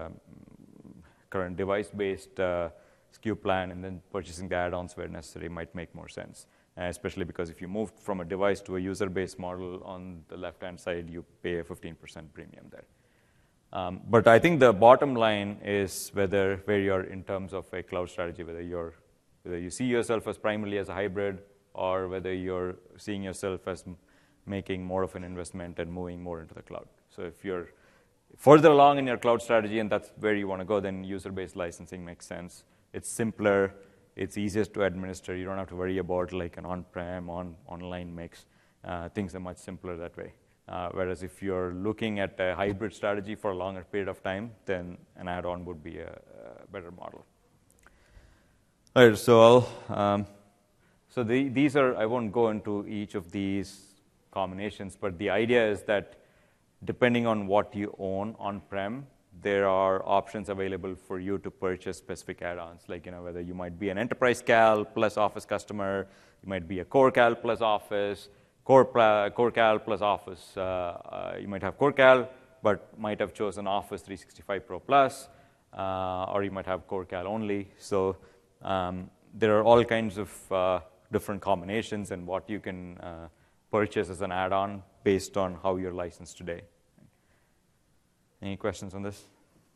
device-based SKU plan and then purchasing the add-ons where necessary might make more sense. Especially because if you move from a device to a user-based model, on the left-hand side, you pay a 15% premium there. But I think the bottom line is where you're in terms of a cloud strategy, whether you see yourself as primarily as a hybrid, or whether you're seeing yourself as making more of an investment and moving more into the cloud. So if you're further along in your cloud strategy and that's where you want to go, then user-based licensing makes sense. It's simpler. It's easiest to administer. You don't have to worry about like an on-prem, online mix. Things are much simpler that way. Whereas if you're looking at a hybrid strategy for a longer period of time, then an add-on would be a better model. All right, so these are, I won't go into each of these combinations, but the idea is that depending on what you own on-prem, there are options available for you to purchase specific add-ons, like whether you might be an enterprise CAL plus Office customer, you might be a core CAL plus Office, core CAL plus Office. You might have core CAL, but might have chosen Office 365 Pro Plus, or you might have core CAL only. So there are all kinds of different combinations and what you can purchase as an add-on based on how you're licensed today. Any questions on this?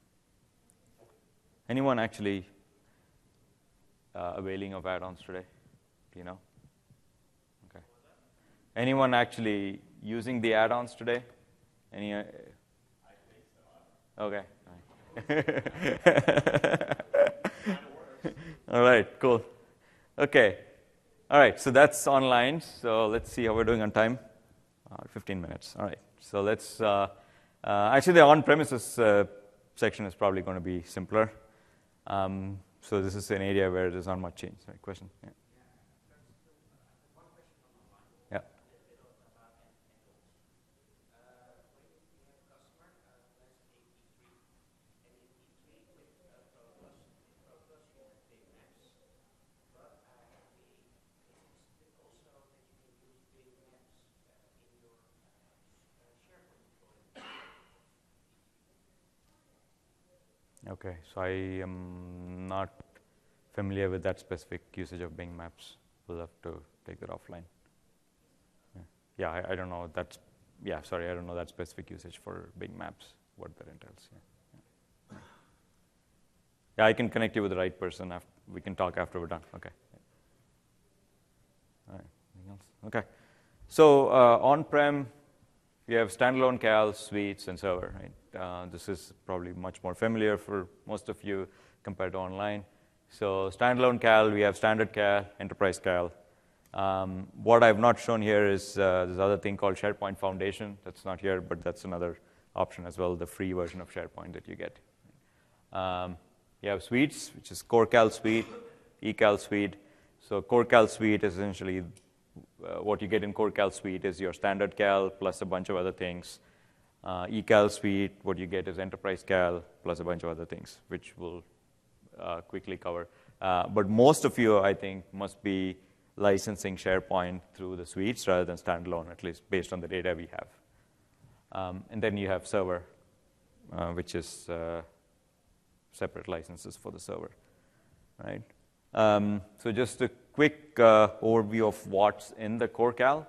Anyone actually availing of add-ons today? Do you know? Okay. Anyone actually using the add-ons today? Any? I think so. Okay. All right, cool. Okay. All right, so that's online. So let's see how we're doing on time. 15 minutes. All right. So let's... actually, the on-premises section is probably going to be simpler. So this is an area where there's not much change. Right? Question? Yeah. Yeah. Okay, so I am not familiar with that specific usage of Bing Maps. We'll have to take that offline. Yeah, I don't know. Sorry, I don't know that specific usage for Bing Maps, what that entails. Yeah, I can connect you with the right person. We can talk after we're done. Okay. All right, anything else? Okay. So on-prem, we have standalone cal, suites, and server. Right? This is probably much more familiar for most of you compared to online. So standalone cal, we have standard cal, enterprise cal. What I've not shown here is this other thing called SharePoint Foundation. That's not here, but that's another option as well, the free version of SharePoint that you get. You have suites, which is Core Cal Suite, eCal Suite. So Core Cal Suite is essentially what you get in Core Cal Suite is your standard cal plus a bunch of other things. eCal Suite, what you get is enterprise cal plus a bunch of other things, which we'll quickly cover. But most of you, I think, must be licensing SharePoint through the suites rather than standalone, at least based on the data we have. And then you have server, which is separate licenses for the server, right? So just a quick overview of what's in the Core Cal.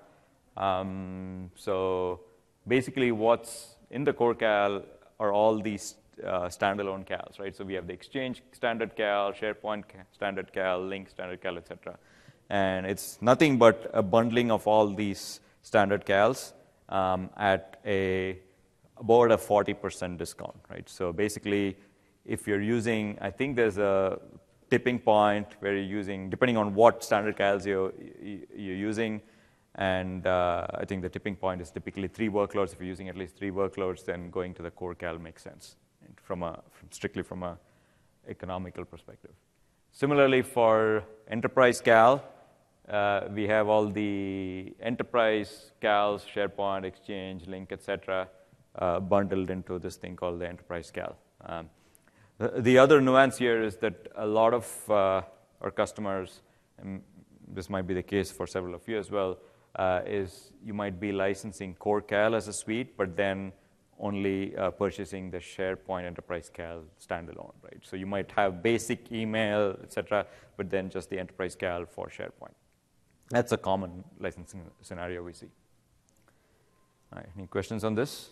So basically what's in the Core Cal are all these standalone cals, right? So we have the Exchange standard cal, SharePoint standard cal, Lync standard cal, etc. And it's nothing but a bundling of all these standard cals at about a 40% discount, right? So basically, if you're using, I think there's a tipping point where you're using, depending on what standard cals you're using, and I think the tipping point is typically 3 workloads. If you're using at least 3 workloads, then going to the Core Cal makes sense, right? Strictly from a economical perspective. Similarly, for Enterprise Cal, we have all the Enterprise Cals, SharePoint, Exchange, Lync, etc., bundled into this thing called the Enterprise Cal. The other nuance here is that a lot of our customers, and this might be the case for several of you as well, is you might be licensing Core Cal as a suite, but then only purchasing the SharePoint Enterprise Cal standalone, right? So you might have basic email, etc., but then just the Enterprise Cal for SharePoint. That's a common licensing scenario we see. All right, any questions on this?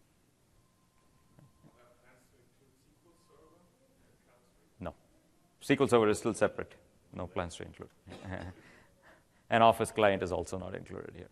No. SQL Server is still separate. No plans to include. And Office Client is also not included here.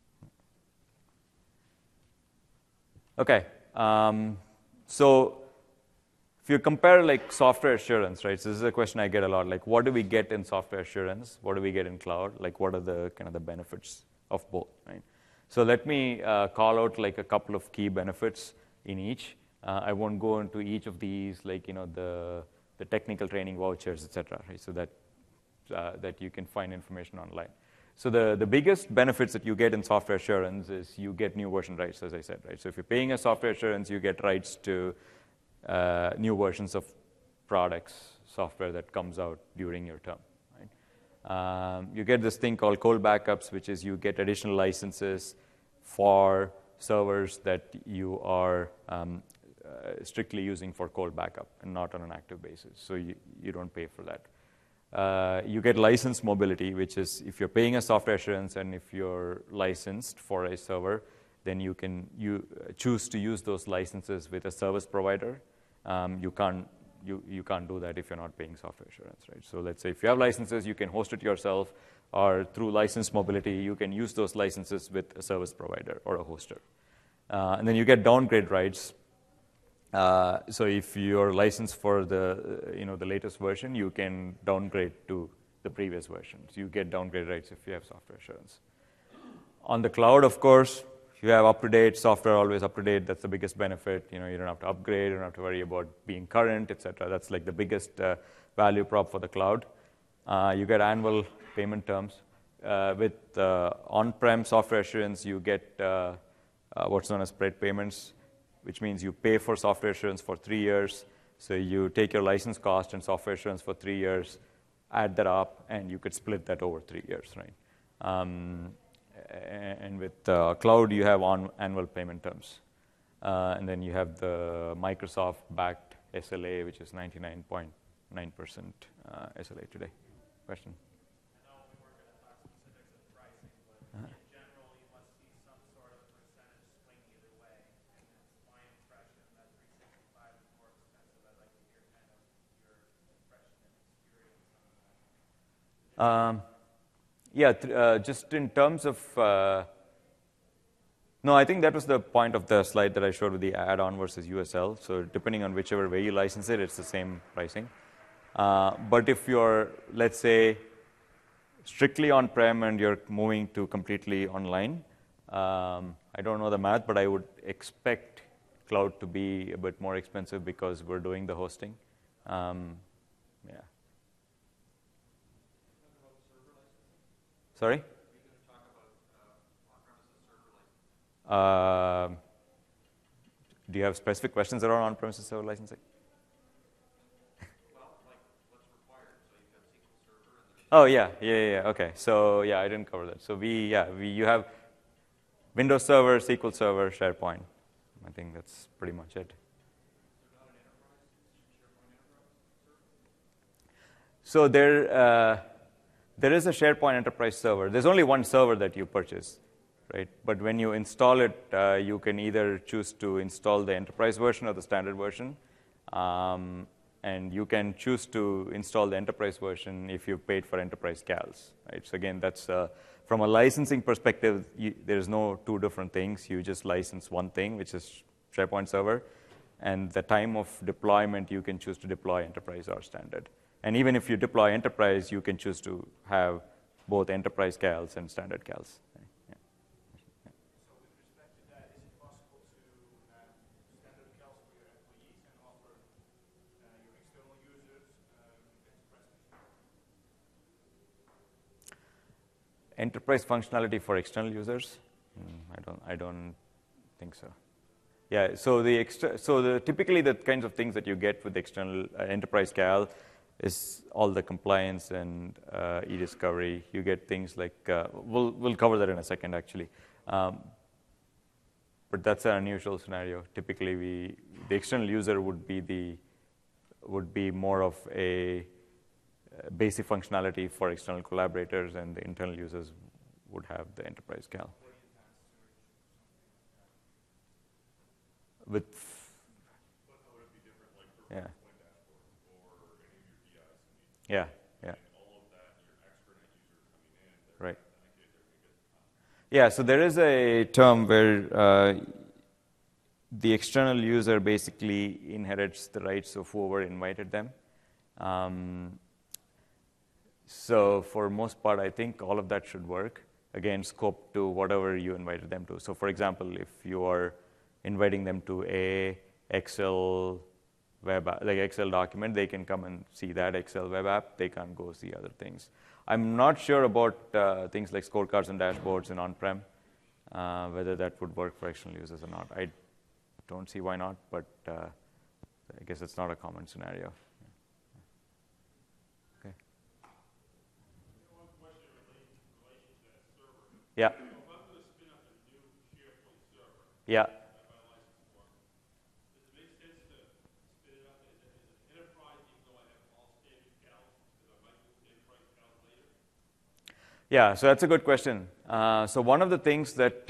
Okay. So if you compare like software assurance, right? So this is a question I get a lot. Like, what do we get in software assurance? What do we get in cloud? Like, what are the kind of the benefits of both, right? So let me call out like a couple of key benefits in each. I won't go into each of these, like, you know, the technical training vouchers, etc., right? So that you can find information online. So the biggest benefits that you get in software assurance is you get new version rights, as I said, right? So if you're paying a software assurance, you get rights to new versions of products, software that comes out during your term, right? You get this thing called cold backups, which is you get additional licenses for servers that you are strictly using for cold backup and not on an active basis. So you don't pay for that. You get license mobility, which is if you're paying a software assurance and if you're licensed for a server, then you can choose to use those licenses with a service provider. You can't do that if you're not paying software assurance, right? So let's say if you have licenses, you can host it yourself, or through license mobility, you can use those licenses with a service provider or a hoster. And then you get downgrade rights. So if you're licensed for the latest version, you can downgrade to the previous version. So you get downgrade rights if you have software assurance. On the cloud, of course, you have up-to-date software, always up-to-date. That's the biggest benefit. You don't have to upgrade. You don't have to worry about being current, etc. That's like the biggest value prop for the cloud. You get annual payment terms. With on-prem software assurance, you get what's known as spread payments, which means you pay for software assurance for 3 years. So you take your license cost and software assurance for 3 years, add that up, and you could split that over 3 years, right? And with cloud, you have annual payment terms. And then you have the Microsoft-backed SLA, which is 99.9% SLA today. Question? I know we weren't going to talk specifics of pricing, but in general, you must see some sort of percentage swing either way. And it's my impression that 365 is more expensive. I'd like to hear kind of your impression and experience on that. Just in terms of, no, I think that was the point of the slide that I showed with the add-on versus USL. So depending on whichever way you license it, it's the same pricing. But if you're, let's say, strictly on-prem and you're moving to completely online, I don't know the math, but I would expect cloud to be a bit more expensive because we're doing the hosting. Sorry? Do you have specific questions around on-premises server licensing? Oh, yeah. Okay. So, yeah, I didn't cover that. So, you have Windows Server, SQL Server, SharePoint. I think that's pretty much it. So, there is a SharePoint Enterprise Server. There's only one server that you purchase, right? But when you install it, you can either choose to install the enterprise version or the standard version. And you can choose to install the enterprise version if you've paid for enterprise CALs, right? So again, that's from a licensing perspective, there's no two different things. You just license one thing, which is SharePoint Server. And the time of deployment, you can choose to deploy enterprise or standard. And even if you deploy enterprise, you can choose to have both enterprise CALs and standard CALs. Yeah. So with respect to that, is it possible to have standard CALs for your employees and offer your external users Enterprise functionality for external users? I don't think so. Yeah. So typically the kinds of things that you get with the external enterprise CAL is all the compliance and e-discovery. You get things like we'll cover that in a second, actually. But that's an unusual scenario. Typically, the external user would be more of a basic functionality for external collaborators, and the internal users would have the enterprise CAL. With yeah. Yeah. Right. Yeah, so there is a term where the external user basically inherits the rights of whoever invited them. So for most part, I think all of that should work. Again, scope to whatever you invited them to. So for example, if you are inviting them to a Excel web app, like Excel document, they can come and see that Excel web app. They can't go see other things. I'm not sure about things like scorecards and dashboards in on-prem, whether that would work for external users or not. I don't see why not, but I guess it's not a common scenario. Okay. One question in relation to that server. Yeah. If I'm going to spin up a new SharePoint server, Yeah. Yeah, so that's a good question. So one of the things that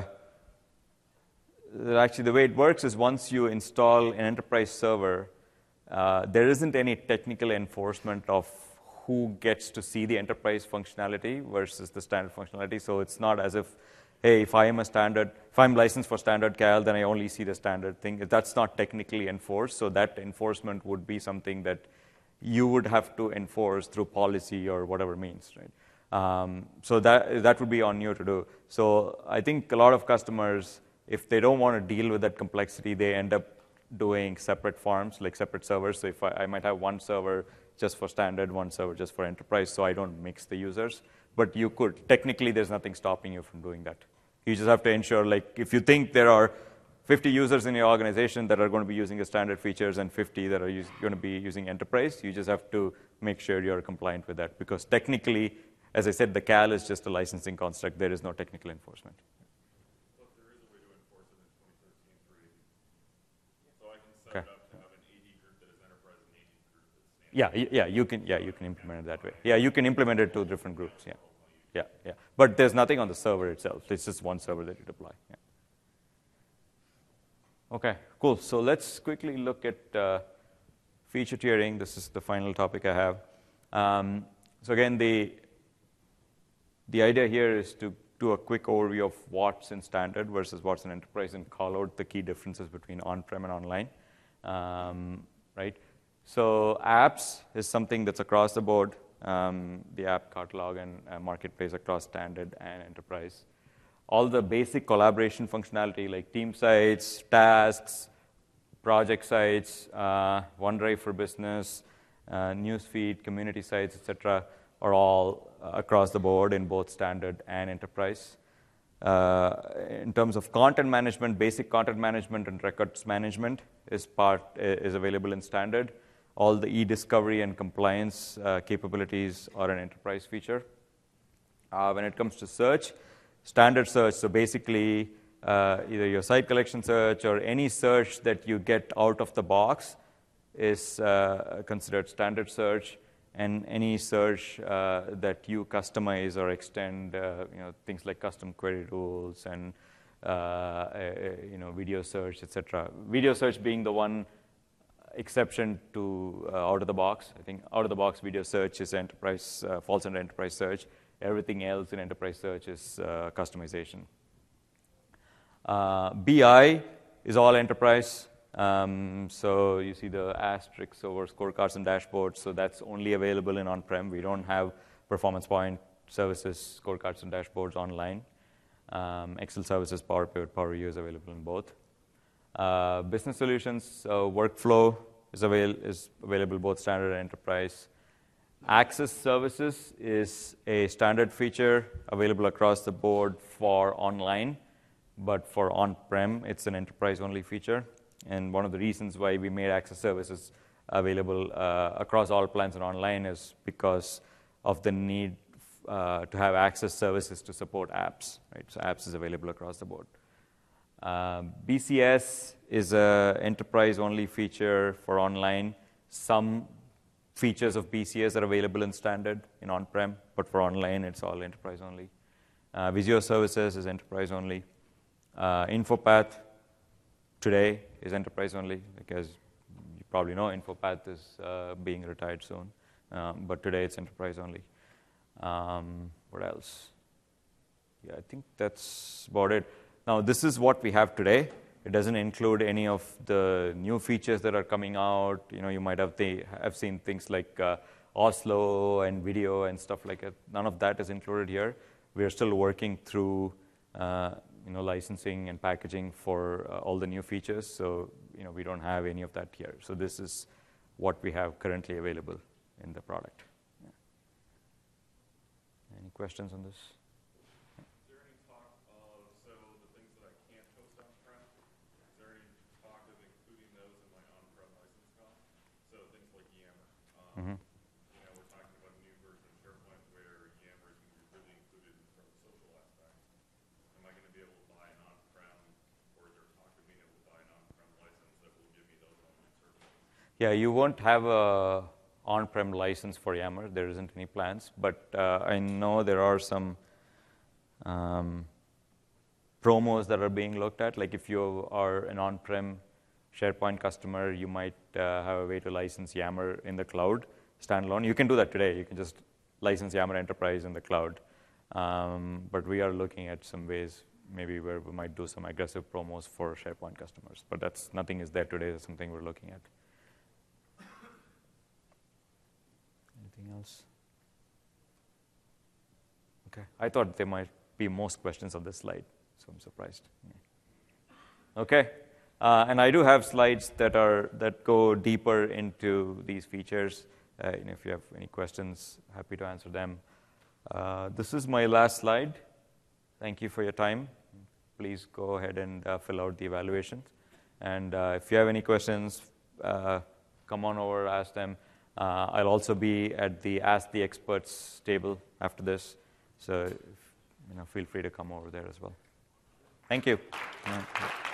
actually the way it works is once you install an enterprise server, there isn't any technical enforcement of who gets to see the enterprise functionality versus the standard functionality. So it's not as if, hey, if I'm licensed for standard CAL, then I only see the standard thing. That's not technically enforced. So that enforcement would be something that you would have to enforce through policy or whatever means, right? So that would be on you to do. So I think a lot of customers, if they don't want to deal with that complexity, they end up doing separate farms, like separate servers. So if I might have one server just for standard, one server just for enterprise, so I don't mix the users. But you could. Technically, there's nothing stopping you from doing that. You just have to ensure, like, if you think there are 50 users in your organization that are going to be using the standard features and 50 that are going to be using enterprise, you just have to make sure you're compliant with that. Because technically, as I said, the CAL is just a licensing construct. There is no technical enforcement. Look, there is a way to enforce it in 2013 for AD. So I can set Okay. it up to have an AD group that is enterprise and AD group that's standard. You can implement it that way. Yeah, you can implement it to different groups. Yeah. But there's nothing on the server itself. It's just one server that you deploy. Yeah. Okay, cool. So let's quickly look at feature tiering. This is the final topic I have. So again, the idea here is to do a quick overview of what's in standard versus what's in enterprise and call out the key differences between on-prem and online. Right? So apps is something that's across the board. The app catalog and marketplace across standard and enterprise. All the basic collaboration functionality like team sites, tasks, project sites, OneDrive for Business, newsfeed, community sites, etc., are all across the board in both standard and enterprise. In terms of content management, basic content management and records management is available in standard. All the e-discovery and compliance capabilities are an enterprise feature. When it comes to search, standard search, so basically either your site collection search or any search that you get out of the box is considered standard search, and any search that you customize or extend, things like custom query rules and video search, etc. Video search being the one exception to out of the box. I think out of the box video search is enterprise, falls under enterprise search. Everything else in enterprise search is customization. BI is all enterprise. So you see the asterisks over scorecards and dashboards. So that's only available in on-prem. We don't have performance point services, scorecards and dashboards online. Excel services, Power Pivot, Power View is available in both. Business solutions, workflow is available both standard and enterprise. Access services is a standard feature available across the board for online, but for on-prem, it's an enterprise-only feature. And one of the reasons why we made access services available across all plans and online is because of the need to have access services to support apps. Right? So apps is available across the board. BCS is an enterprise-only feature for online. Some features of BCS are available in standard in on-prem, but for online, it's all enterprise-only. Visio Services is enterprise-only. InfoPath today is enterprise-only, because you probably know InfoPath is being retired soon, but today it's enterprise-only. What else? Yeah, I think that's about it. Now, this is what we have today. It doesn't include any of the new features that are coming out. You might have seen things like Oslo and video and stuff like that. None of that is included here. We are still working through licensing and packaging for all the new features. So we don't have any of that here. So this is what we have currently available in the product. Yeah. Any questions on this? Is there any talk of, so the things that I can't host on-prem, is there any talk of including those in my on-prem license cost? So things like Yammer. We're talking about a new version of SharePoint where Yammer is going to be really included from the social aspect. Am I going to be able to buy an on-prem, or is there talk of being able to buy an on-prem license that will give me those online services? Yeah, you won't have a on-prem license for Yammer. There isn't any plans, but I know there are some promos that are being looked at. Like if you are an on-prem SharePoint customer, you might have a way to license Yammer in the cloud standalone. You can do that today. You can just license Yammer Enterprise in the cloud. But we are looking at some ways maybe where we might do some aggressive promos for SharePoint customers. But nothing is there today. That's something we're looking at. Anything else? Okay. I thought there might be most questions on this slide, so I'm surprised. Yeah. Okay. And I do have slides that go deeper into these features. if you have any questions, happy to answer them. This is my last slide. Thank you for your time. Please go ahead and fill out the evaluations. And if you have any questions, come on over, ask them. I'll also be at the Ask the Experts table after this, so feel free to come over there as well. Thank you.